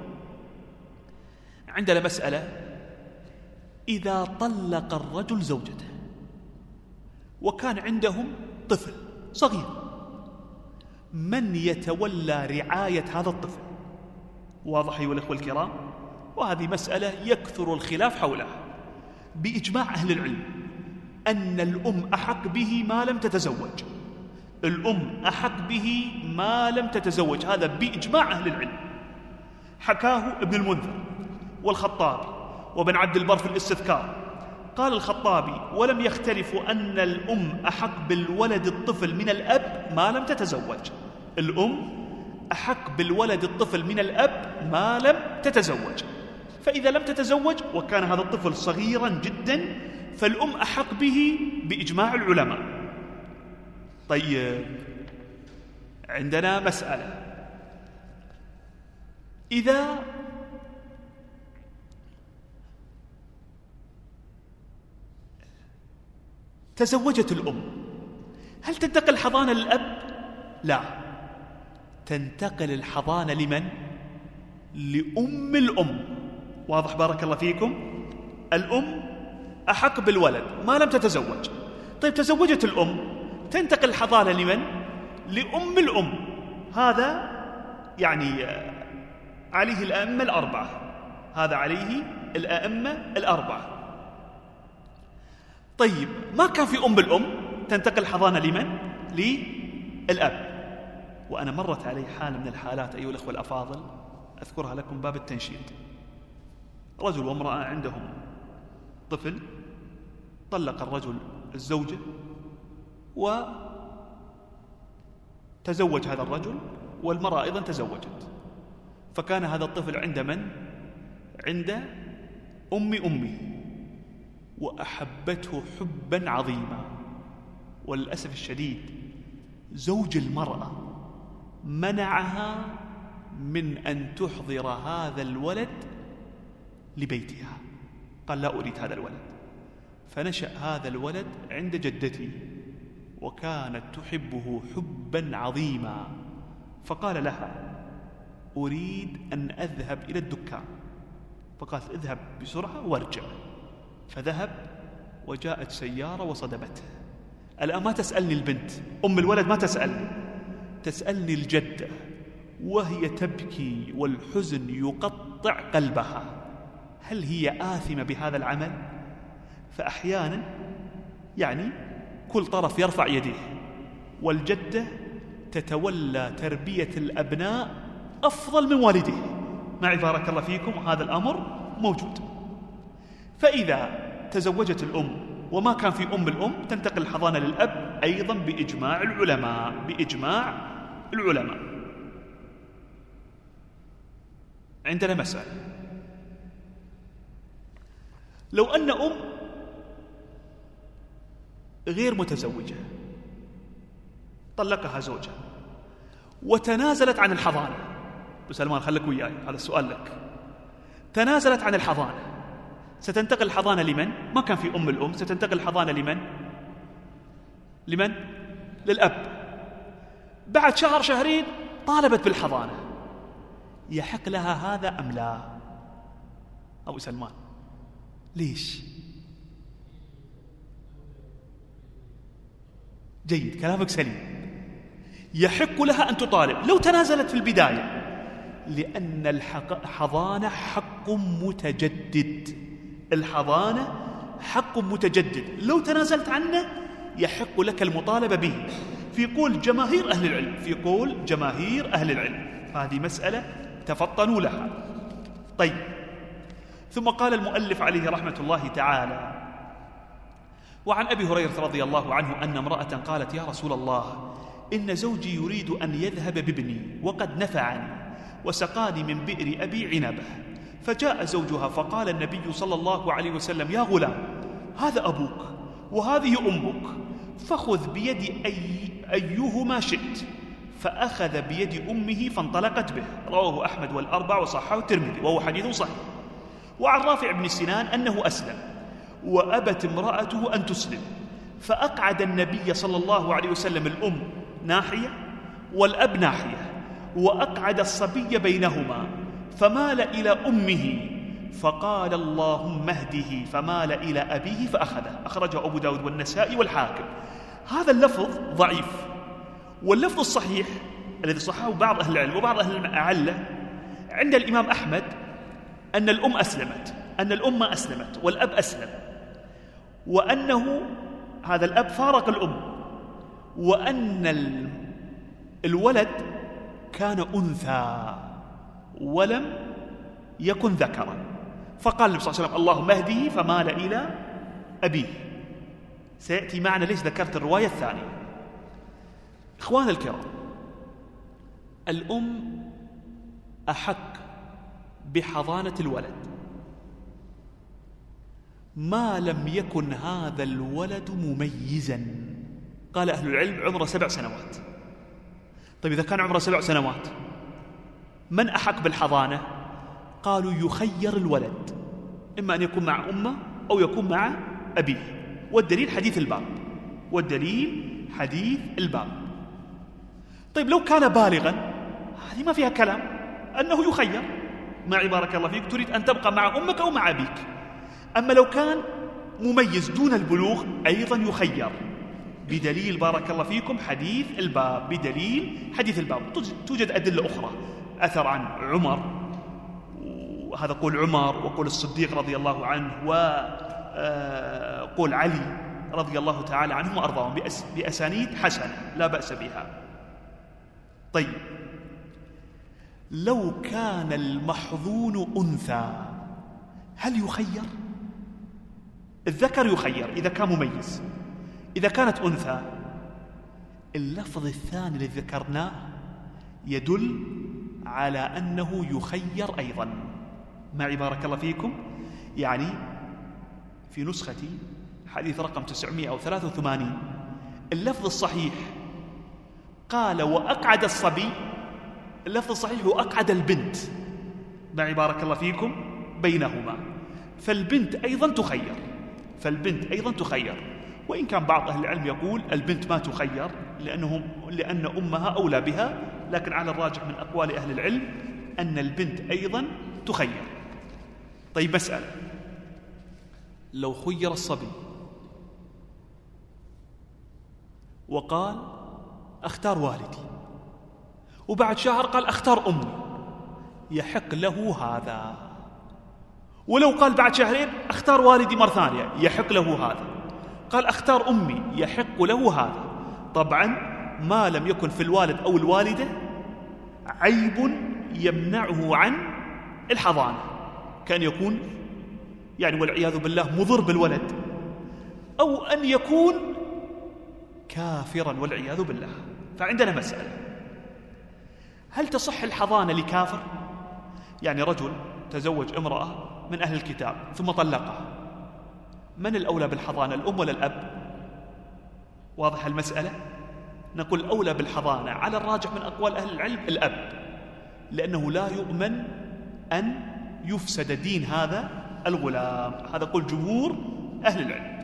عندنا مسألة: إذا طلق الرجل زوجته وكان عندهم طفل صغير، من يتولى رعاية هذا الطفل؟ واضح أيها الأخوة الكرام؟ وهذه مسألة يكثر الخلاف حولها. بإجماع أهل العلم أن الأم أحق به ما لم تتزوج، الأم أحق به ما لم تتزوج، هذا بإجماع أهل العلم. حكاه ابن المنذر والخطابي وابن عبد البر في الاستذكار. قال الخطابي: ولم يختلفوا أن الأم أحق بالولد الطفل من الأب ما لم تتزوج. الأم أحق بالولد الطفل من الأب ما لم تتزوج، فإذا لم تتزوج وكان هذا الطفل صغيرا جدا فالأم أحق به بإجماع العلماء. طيب، عندنا مسألة: إذا تزوجت الأم هل تنتقل الحضانة للأب؟ لا، تنتقل الحضانة لمن؟ لأم الأم. واضح بارك الله فيكم؟ الأم أحق بالولد ما لم تتزوج. طيب، تزوجت الأم، تنتقل الحضانة لمن؟ لأم الأم. هذا يعني عليه الأئمة الأربعة، هذا عليه الأئمة الأربعة. طيب، ما كان في أم الأم، تنتقل الحضانة لمن؟ للأب. وأنا مرت علي حالة من الحالات أيها الأخوة الأفاضل أذكرها لكم باب التنشيط. رجل وامرأة عندهم طفل، طلق الرجل الزوجة وتزوج هذا الرجل، والمرأة أيضا تزوجت، فكان هذا الطفل عند من؟ عند أمه، وأحبته حبا عظيما. وللأسف الشديد زوج المرأة منعها من أن تحضر هذا الولد لبيتها، قال: لا أريد هذا الولد. فنشأ هذا الولد عند جدتي وكانت تحبه حبا عظيما، فقال لها: أريد أن أذهب إلى الدكان. فقالت: اذهب بسرعة وارجع. فذهب وجاءت سيارة وصدمته. الآن ما تسألني البنت أم الولد، ما تسألني الجدة، وهي تبكي والحزن يقطع قلبها. هل هي آثمة بهذا العمل؟ فأحيانا يعني كل طرف يرفع يديه، والجدة تتولى تربية الأبناء أفضل من والديه. معي بارك الله فيكم؟ هذا الأمر موجود. فإذا تزوجت الأم وما كان في أم الأم، تنتقل الحضانة للأب أيضا بإجماع العلماء. عندنا مسألة: لو أن أم غير متزوجة طلقها زوجها وتنازلت عن الحضانة. سلمان خليك وياي، هذا السؤال لك. تنازلت عن الحضانة، ستنتقل الحضانة لمن؟ ما كان في أم الأم، ستنتقل الحضانة لمن؟ للأب. بعد شهر شهرين طالبت بالحضانة، يحق لها هذا أم لا؟ أبو سلمان ليش؟ جيد، كلامك سليم. يحق لها أن تطالب لو تنازلت في البداية، لأن الحضانة حق متجدد. الحضانة حق متجدد، لو تنازلت عنه يحق لك المطالبة به في قول جماهير أهل العلم. هذه مسألة تفطنوا لها. طيب، ثم قال المؤلف عليه رحمة الله تعالى: وعن أبي هريرة رضي الله عنه أن امرأة قالت: يا رسول الله، إن زوجي يريد أن يذهب بابني وقد نفعني وسقاني من بئر أبي عنبة. فجاء زوجها فقال النبي صلى الله عليه وسلم: يا غلام، هذا أبوك وهذه أمك، فخذ بيد أيهما شئت. فأخذ بيد أمه فانطلقت به. رواه أحمد والأربع وصححه الترمذي، وهو حديث صحيح. وعن رافع بن سنان أنه أسلم وأبت امرأته أن تسلم، فأقعد النبي صلى الله عليه وسلم الأم ناحية والأب ناحية، وأقعد الصبي بينهما، فمال إلى أمه فقال: اللهم اهده، فمال إلى أبيه فأخذه. أخرجه أبو داود والنسائي والحاكم. هذا اللفظ ضعيف، واللفظ الصحيح الذي صححه بعض أهل العلم وبعض أهل العلم أعله عند الإمام أحمد أن الأم أسلمت، أن الأم ما أسلمت والأب أسلم، وأنه هذا الأب فارق الأم، وأن الولد كان أنثى ولم يكن ذكرا. فقال النبي صلى الله عليه وسلم اللهم اهده فمال إلى أبيه. سيأتي معنا ليش ذكرت الرواية الثانية. إخوان الكرام، الأم أحق بحضانة الولد ما لم يكن هذا الولد مميزا. قال أهل العلم عمره 7 سنوات. طيب إذا كان عمره 7 سنوات من أحق بالحضانة؟ قالوا يخير الولد، إما أن يكون مع أمه أو يكون مع أبيه، والدليل حديث الباب، والدليل حديث الباب. طيب لو كان بالغا هذه ما فيها كلام أنه يخير، معي بارك الله فيك، تريد أن تبقى مع أمك أو مع أبيك. أما لو كان مميز دون البلوغ أيضا يخير، بدليل بارك الله فيكم حديث الباب، بدليل حديث الباب. توجد أدلة أخرى، أثر عن عمر، وهذا قول عمر وقول الصديق رضي الله عنه وقول علي رضي الله تعالى عنهم وأرضاهم بأسانيد حسنة لا بأس بها. طيب لو كان المحظون أنثى هل يخير؟ الذكر يخير إذا كان مميز. إذا كانت أنثى اللفظ الثاني الذي ذكرناه يدل على أنه يخير أيضا. معي بارك الله فيكم، يعني في نسختي حديث رقم 983 اللفظ الصحيح قال وأقعد الصبي، اللفظ الصحيح وأقعد البنت. معي بارك الله فيكم بينهما، فالبنت أيضا تخير، فالبنت أيضا تخير، وإن كان بعض أهل العلم يقول البنت ما تخير لأن أمها أولى بها، لكن على الراجح من أقوال أهل العلم أن البنت أيضا تخير. طيب مسألة، لو خير الصبي وقال أختار والدي، وبعد شهر قال أختار أمي، يحق له هذا. ولو قال بعد شهرين أختار والدي مرة ثانية يحق له هذا. قال أختار أمي يحق له هذا. طبعا ما لم يكن في الوالد أو الوالدة عيب يمنعه عن الحضانة، كان يكون يعني والعياذ بالله مضر بالولد، أو أن يكون كافرا والعياذ بالله. فعندنا مسألة، هل تصح الحضانة لكافر؟ يعني رجل تزوج امرأة من أهل الكتاب ثم طلقها، من الأولى بالحضانة، الأم ولا الأب؟ واضح المسألة؟ نقول الأولى بالحضانة على الراجح من أقوال أهل العلم الأب، لأنه لا يؤمن أن يفسد دين هذا الغلام، هذا قول جمهور أهل العلم.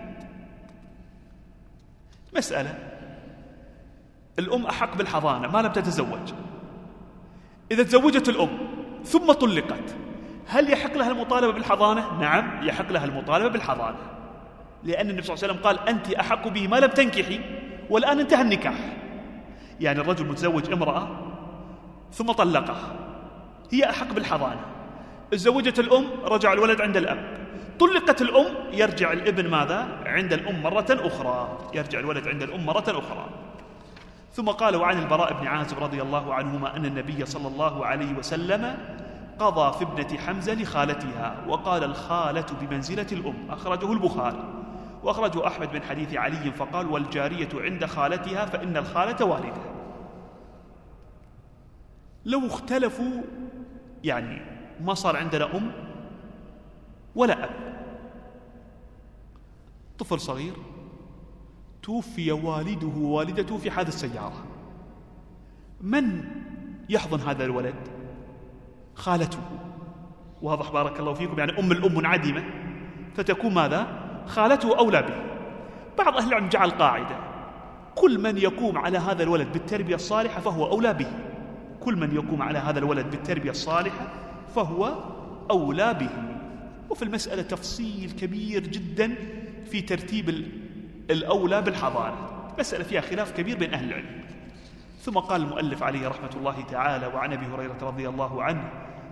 مسألة، الأم أحق بالحضانة ما لم تتزوج. إذا تزوجت الأم ثم طلقت هل يحق لها المطالبة بالحضانة؟ نعم يحق لها المطالبة بالحضانة، لأن النبي صلى الله عليه وسلم قال أنت أحق به ما لم تنكحي، والآن انتهى النكاح. يعني الرجل متزوج امرأة ثم طلقها، هي أحق بالحضانة. تزوجت الأم رجع الولد عند الأب، طلقت الأم يرجع الابن ماذا؟ عند الأم مرة أخرى، يرجع الولد عند الأم مرة أخرى. ثم قالوا عن البراء بن عازب رضي الله عنهما أن النبي صلى الله عليه وسلم قضى في ابنة حمزة لخالتها، وقال الخالة بمنزلة الأم، أخرجه البخاري، وأخرجه أحمد من حديث علي فقال والجارية عند خالتها فإن الخالة والدة. لو اختلفوا يعني ما صار عندنا أم ولا أب، طفل صغير توفي والده ووالدته في حادث سيارة، من يحضن هذا الولد؟ خالته. واضح بارك الله فيكم، يعني أم الأم منعدمة فتكون ماذا؟ خالته أولى به. بعض أهل العلم جعل قاعدة كل من يقوم على هذا الولد بالتربية الصالحة فهو أولى به، كل من يقوم على هذا الولد بالتربية الصالحة فهو أولى به. وفي المسألة تفصيل كبير جدا في ترتيب الأولى بالحضانة، مسألة فيها خلاف كبير بين أهل العلم. ثم قال المؤلف عليه رحمة الله تعالى وعن أبي هريرة رضي الله عنه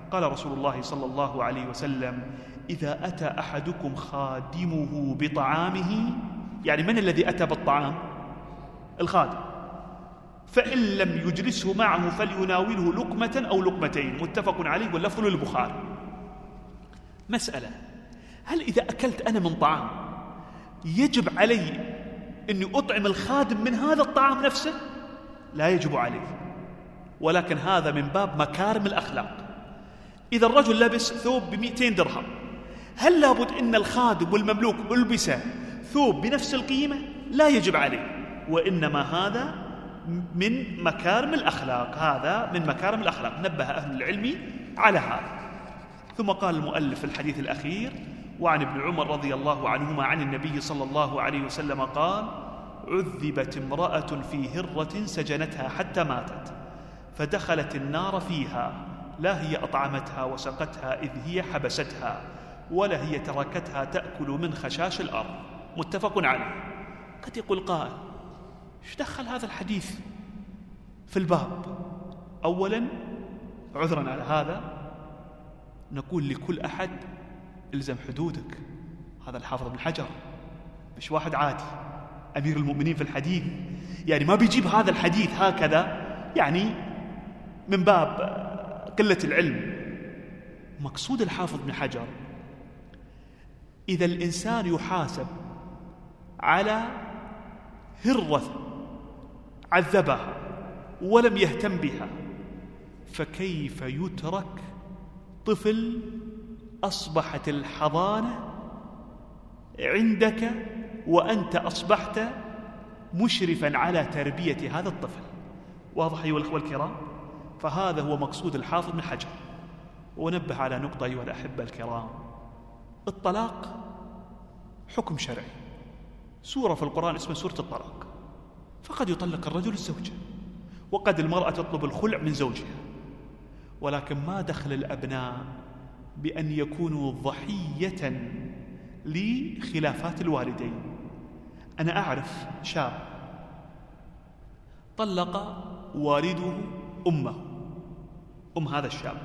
قال رسول الله صلى الله عليه وسلم: إذا أتى أحدكم خادمه بطعامه، يعني من الذي أتى بالطعام؟ الخادم. فإن لم يجلسه معه فليناوله لقمة أو لقمتين، متفق عليه واللفظ للبخاري. مسألة: هل إذا أكلت أنا من طعام يجب علي أني أطعم الخادم من هذا الطعام نفسه؟ لا يجب عليه، ولكن هذا من باب مكارم الأخلاق. إذا الرجل لبس ثوب ب200 درهم، هل لابد أن الخادم والمملوك ألبس ثوب بنفس القيمة؟ لا يجب عليه، وإنما هذا من مكارم الأخلاق، هذا من مكارم الأخلاق، نبه أهل العلم على هذا. ثم قال المؤلف في الحديث الأخير: وعن ابن عمر رضي الله عنهما عن النبي صلى الله عليه وسلم قال: عذبت امرأة في هرة سجنتها حتى ماتت، فدخلت النار فيها، لا هي أطعمتها وسقتها إذ هي حبستها، ولا هي تركتها تأكل من خشاش الأرض، متفق عليه. قد يقول قائل: ايش دخل هذا الحديث في الباب؟ أولا عذرا على هذا نقول لكل أحد: الزم حدودك. هذا الحافظ بن حجر مش واحد عادي، أمير المؤمنين في الحديث، يعني ما بيجيب هذا الحديث هكذا يعني من باب قلة العلم. مقصود الحافظ بن حجر: إذا الإنسان يحاسب على هرة عذبها ولم يهتم بها، فكيف يترك طفل أصبحت الحضانة عندك وأنت أصبحت مشرفا على تربية هذا الطفل؟ واضح أيها الأخوة الكرام؟ فهذا هو مقصود الحافظ بن حجر. ونبه على نقطة أيها الأحبة الكرام: الطلاق حكم شرعي، سورة في القرآن اسمها سورة الطلاق، فقد يطلق الرجل الزوجة، وقد المرأة تطلب الخلع من زوجها، ولكن ما دخل الأبناء بأن يكونوا ضحية لخلافات الوالدين. أنا أعرف شاب طلق والده أمه، أم هذا الشاب،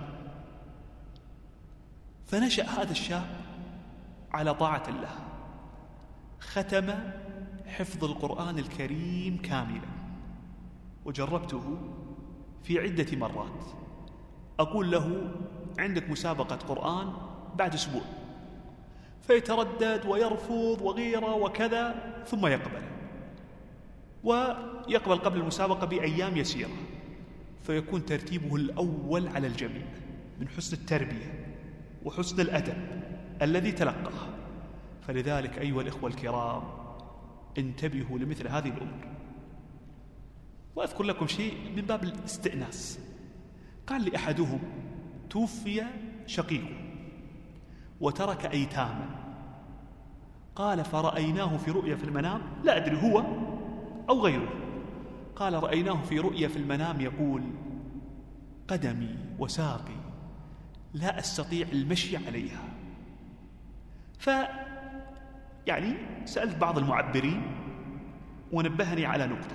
فنشأ هذا الشاب على طاعة الله، ختم حفظ القرآن الكريم كاملا، وجربته في عدة مرات. أقول له: عندك مسابقة قرآن بعد أسبوع، فيتردد ويرفض وغيره وكذا، ثم يقبل، ويقبل قبل المسابقة بأيام يسيرة، فيكون ترتيبه الأول على الجميع من حسن التربية وحسن الأدب الذي تلقاه. فلذلك أيها الإخوة الكرام، انتبهوا لمثل هذه الأمور. وأذكر لكم شيء من باب الاستئناس. قال لي أحدهم: توفي شقيقه وترك أيتاما، قال: فرأيناه في رؤيا في المنام، لا أدري هو أو غيره، قال: رأيناه في رؤيا في المنام يقول: قدمي وساقي لا أستطيع المشي عليها. يعني سألت بعض المعبرين ونبهني على نقطة،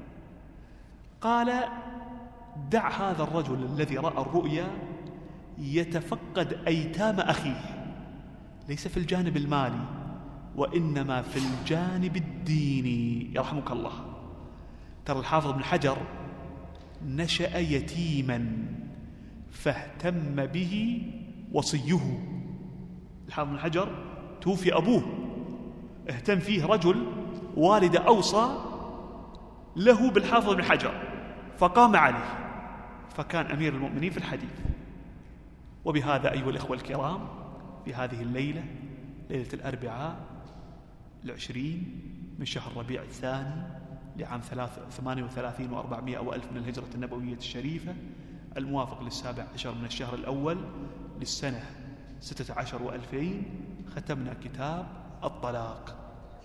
قال: دع هذا الرجل الذي رأى الرؤيا يتفقد أيتام أخيه، ليس في الجانب المالي وإنما في الجانب الديني، يرحمك الله. ترى الحافظ بن حجر نشأ يتيما فاهتم به وصيه. الحافظ بن حجر توفي أبوه، اهتم فيه رجل، والده أوصى له بالحافظ بن حجر فقام عليه، فكان أمير المؤمنين في الحديث. وبهذا أيها الإخوة الكرام، في هذه الليلة، ليلة الأربعاء 20 من شهر ربيع الثاني لعام 38 و400 وألف من الهجرة النبوية الشريفة، الموافق 17 من الشهر الأول للسنة 16 و2000، ختمنا كتاب الطلاق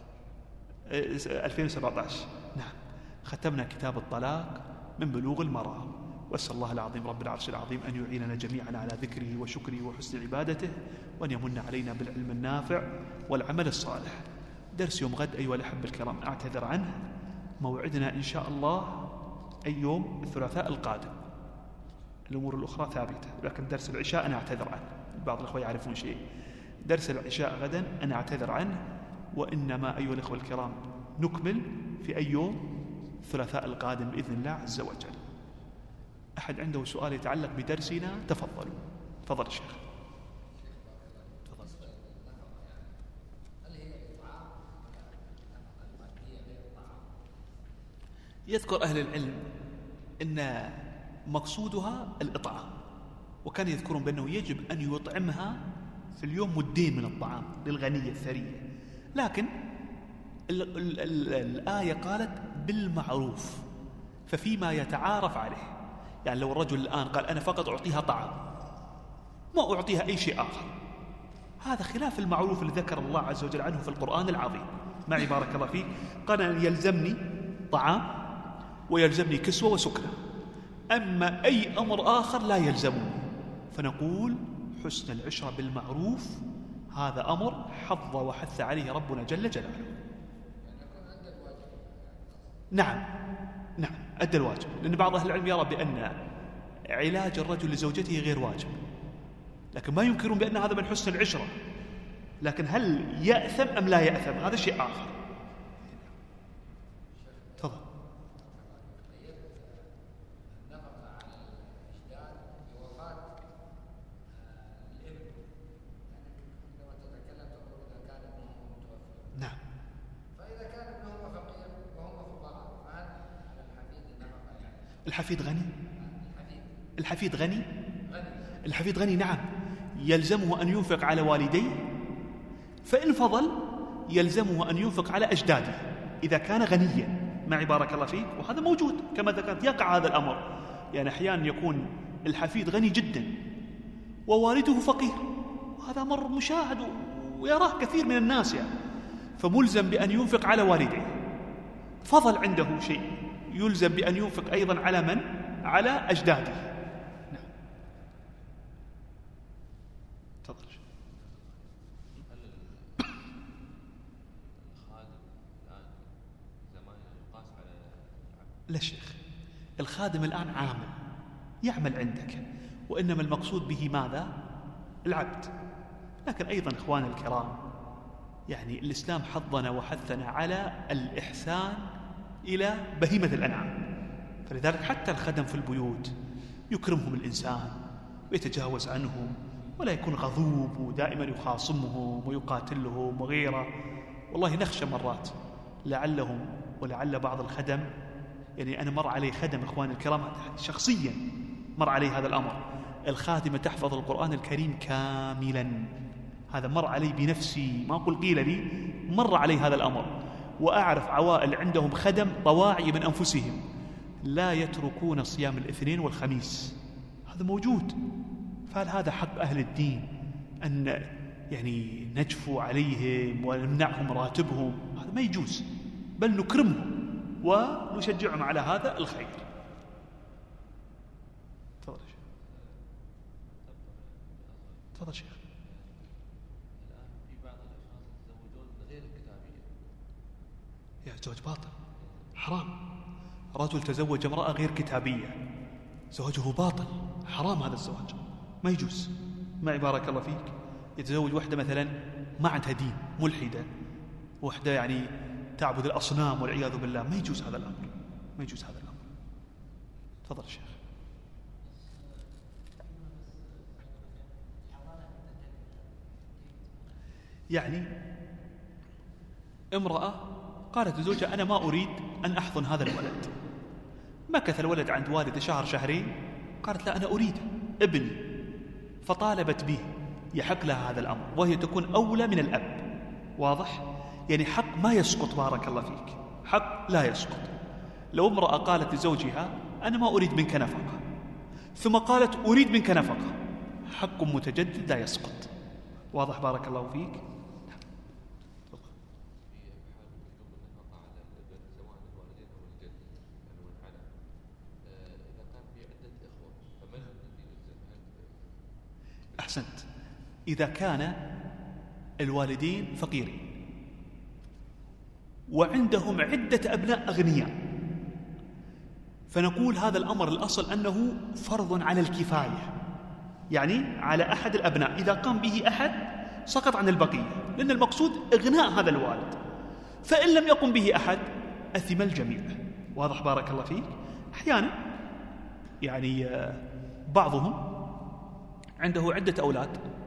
2017. نعم، ختمنا كتاب الطلاق من بلوغ المرام. وأسأل الله العظيم رب العرش العظيم أن يعيننا جميعا على ذكره وشكره وحسن عبادته، وأن يمن علينا بالعلم النافع والعمل الصالح. درس يوم غد أيها الأحبة الكرام أعتذر عنه، موعدنا إن شاء الله أي يوم الثلاثاء القادم الأمور الأخرى ثابتة. لكن درس العشاء أنا أعتذر عنه، بعض الأخوة يعرفون شيء. درس العشاء غدا أنا أعتذر عنه، وإنما أيها الأخوة الكرام نكمل في أي يوم؟ الثلاثاء القادم بإذن الله عز وجل. أحد عنده سؤال يتعلق بدرسنا تفضلوا. تفضل الشيخ. يذكر أهل العلم أن مقصودها الإطعام، وكان يذكرون بأنه يجب أن يطعمها في اليوم مدين من الطعام للغنية الثرية، لكن الآية قالت بالمعروف، ففيما يتعارف عليه. يعني لو الرجل الآن قال أنا فقط أعطيها طعام ما أعطيها أي شيء آخر، هذا خلاف المعروف اللي ذكر الله عز وجل عنه في القرآن العظيم. معي بارك الله فيك. قال أن يلزمني طعام ويلزمني كسوة وسكنة، أما أي أمر آخر لا يلزمني. فنقول حسن العشرة بالمعروف هذا أمر حظ وحث عليه ربنا جل جلاله. نعم أدى الواجب، لأن بعض أهل العلم يرى بأن علاج الرجل لزوجته غير واجب، لكن ما ينكرون بأن هذا من حسن العشرة. لكن هل يأثم أم لا يأثم هذا شيء آخر. تفضل. نعم. فإذا كان ابنه فقير وهم فقراء فهل الحفيد النفقة يعني؟ الحفيد غني؟ الحفيد غني؟ الحفيد غني نعم، يلزمه أن ينفق على والديه، فإن فضل يلزمه أن ينفق على أجداده إذا كان غنيا. معي بارك الله فيك. وهذا موجود كما ذكرت، يقع هذا الأمر. يعني أحيانا يكون الحفيد غني جدا ووالده فقير، وهذا أمر مشاهد ويراه كثير من الناس يعني، فملزم بأن ينفق على والديه. فضل عنده شيء يلزم بأن ينفق أيضا على من؟ على أجداده. نعم. تفضل. لا شيخ، الخادم الآن عامل يعمل عندك، وإنما المقصود به ماذا؟ العبد. لكن أيضا إخواننا الكرام، يعني الإسلام حضنا وحثنا على الإحسان إلى بهيمة الأنعام، فلذلك حتى الخدم في البيوت يكرمهم الإنسان ويتجاوز عنهم، ولا يكون غضوب ودائما يخاصمهم ويقاتلهم وغيره. والله نخشى مرات لعلهم ولعل بعض الخدم، يعني أنا مر علي خدم إخواني الكرام شخصيا مر علي هذا الأمر، الخادمة تحفظ القرآن الكريم كاملا، هذا مر علي بنفسي، ما أقول قيل لي، مر علي هذا الأمر. وأعرف عوائل عندهم خدم طواعي من أنفسهم لا يتركون صيام الاثنين والخميس، هذا موجود. فهل هذا حق أهل الدين أن يعني نجفو عليهم ونمنعهم راتبهم؟ هذا ما يجوز، بل نكرمهم ونشجعهم على هذا الخير. تفضل شيخ. تفضل شيخ. الآن في بعض الأشخاص يتزوجون غير الكتابية. يا زواج باطل حرام. رجل تزوج امرأة غير كتابية زواجه باطل حرام، هذا الزواج ما يجوز. معي بارك الله فيك. يتزوج وحدة مثلا ما عندها دين، ملحدة، وحدة يعني تعبد الأصنام والعياذ بالله، ما يجوز هذا الأمر، ما يجوز هذا الأمر. تفضل الشيخ. يعني امرأة قالت لزوجها أنا ما أريد أن أحضن هذا الولد، مكث الولد عند والده شهر شهرين، قالت لا أنا أريد ابني، فطالبت به، يحق لها هذا الأمر، وهي تكون أولى من الأب. واضح؟ يعني حق ما يسقط. بارك الله فيك، حق لا يسقط. لو امرأة قالت لزوجها أنا ما أريد منك نفقة، ثم قالت أريد منك نفقة، حق متجدد لا يسقط. واضح؟ بارك الله فيك. أحسنت. إذا كان الوالدين فقيرين وعندهم عدة أبناء أغنياء، فنقول هذا الأمر الأصل أنه فرض على الكفاية، يعني على أحد الأبناء، إذا قام به أحد سقط عن البقية، لأن المقصود إغناء هذا الوالد. فإن لم يقم به أحد أثم الجميع. واضح بارك الله فيك؟ أحيانا يعني بعضهم عنده عدة أولاد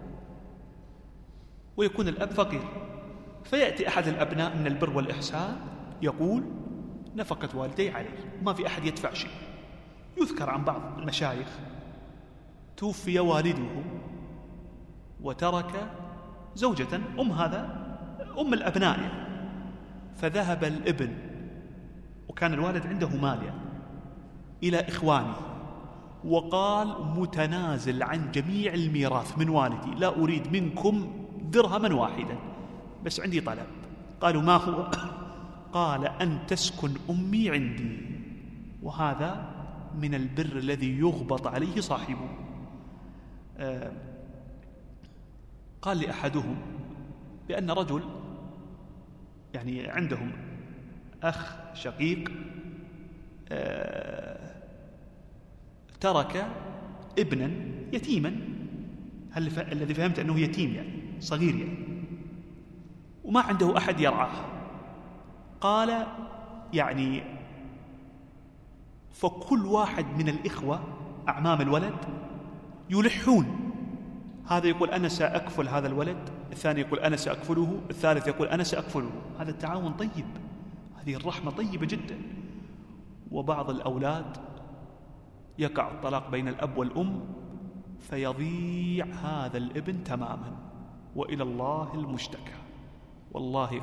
ويكون الأب فقير، فيأتي أحد الأبناء من البر والإحسان يقول نفقة والدي علي، ما في أحد يدفع شيء. يذكر عن بعض المشايخ توفي والده وترك زوجة أم الأبناء يعني. فذهب الابن وكان الوالد عنده مال يعني إلى إخوانه وقال متنازل عن جميع الميراث من والدي، لا أريد منكم درهما واحدا، بس عندي طلب. قالوا ما هو؟ قال أن تسكن أمي عندي، وهذا من البر الذي يغبط عليه صاحبه. قال لأحدهم بأن رجل يعني عندهم أخ شقيق ترك ابنا يتيما، الذي فهمت أنه يتيم يعني صغير يعني، وما عنده أحد يرعاه. قال يعني فكل واحد من الإخوة أعمام الولد يلحون، هذا يقول أنا سأكفل هذا الولد، الثاني يقول أنا سأكفله، الثالث يقول أنا سأكفله. هذا التعاون طيب، هذه الرحمة طيبة جدا. وبعض الأولاد يقع الطلاق بين الأب والأم فيضيع هذا الابن تماما، وإلى الله المشتكى. والله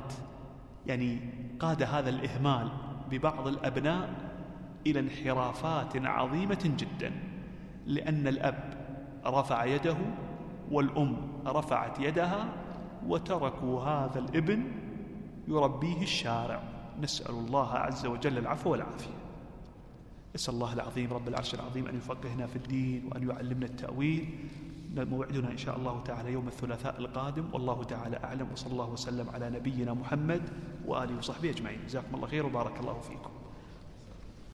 قاد هذا الإهمال ببعض الأبناء إلى انحرافات عظيمة جدا، لأن الأب رفع يده والأم رفعت يدها وتركوا هذا الابن يربيه الشارع. نسأل الله عز وجل العفو والعافية. نسأل الله العظيم رب العرش العظيم أن يفقهنا في الدين وأن يعلمنا التأويل. موعدنا إن شاء الله تعالى يوم الثلاثاء القادم، والله تعالى أعلم، وصلى الله وسلم على نبينا محمد وآله وصحبه أجمعين. جزاكم الله خير وبارك الله فيكم.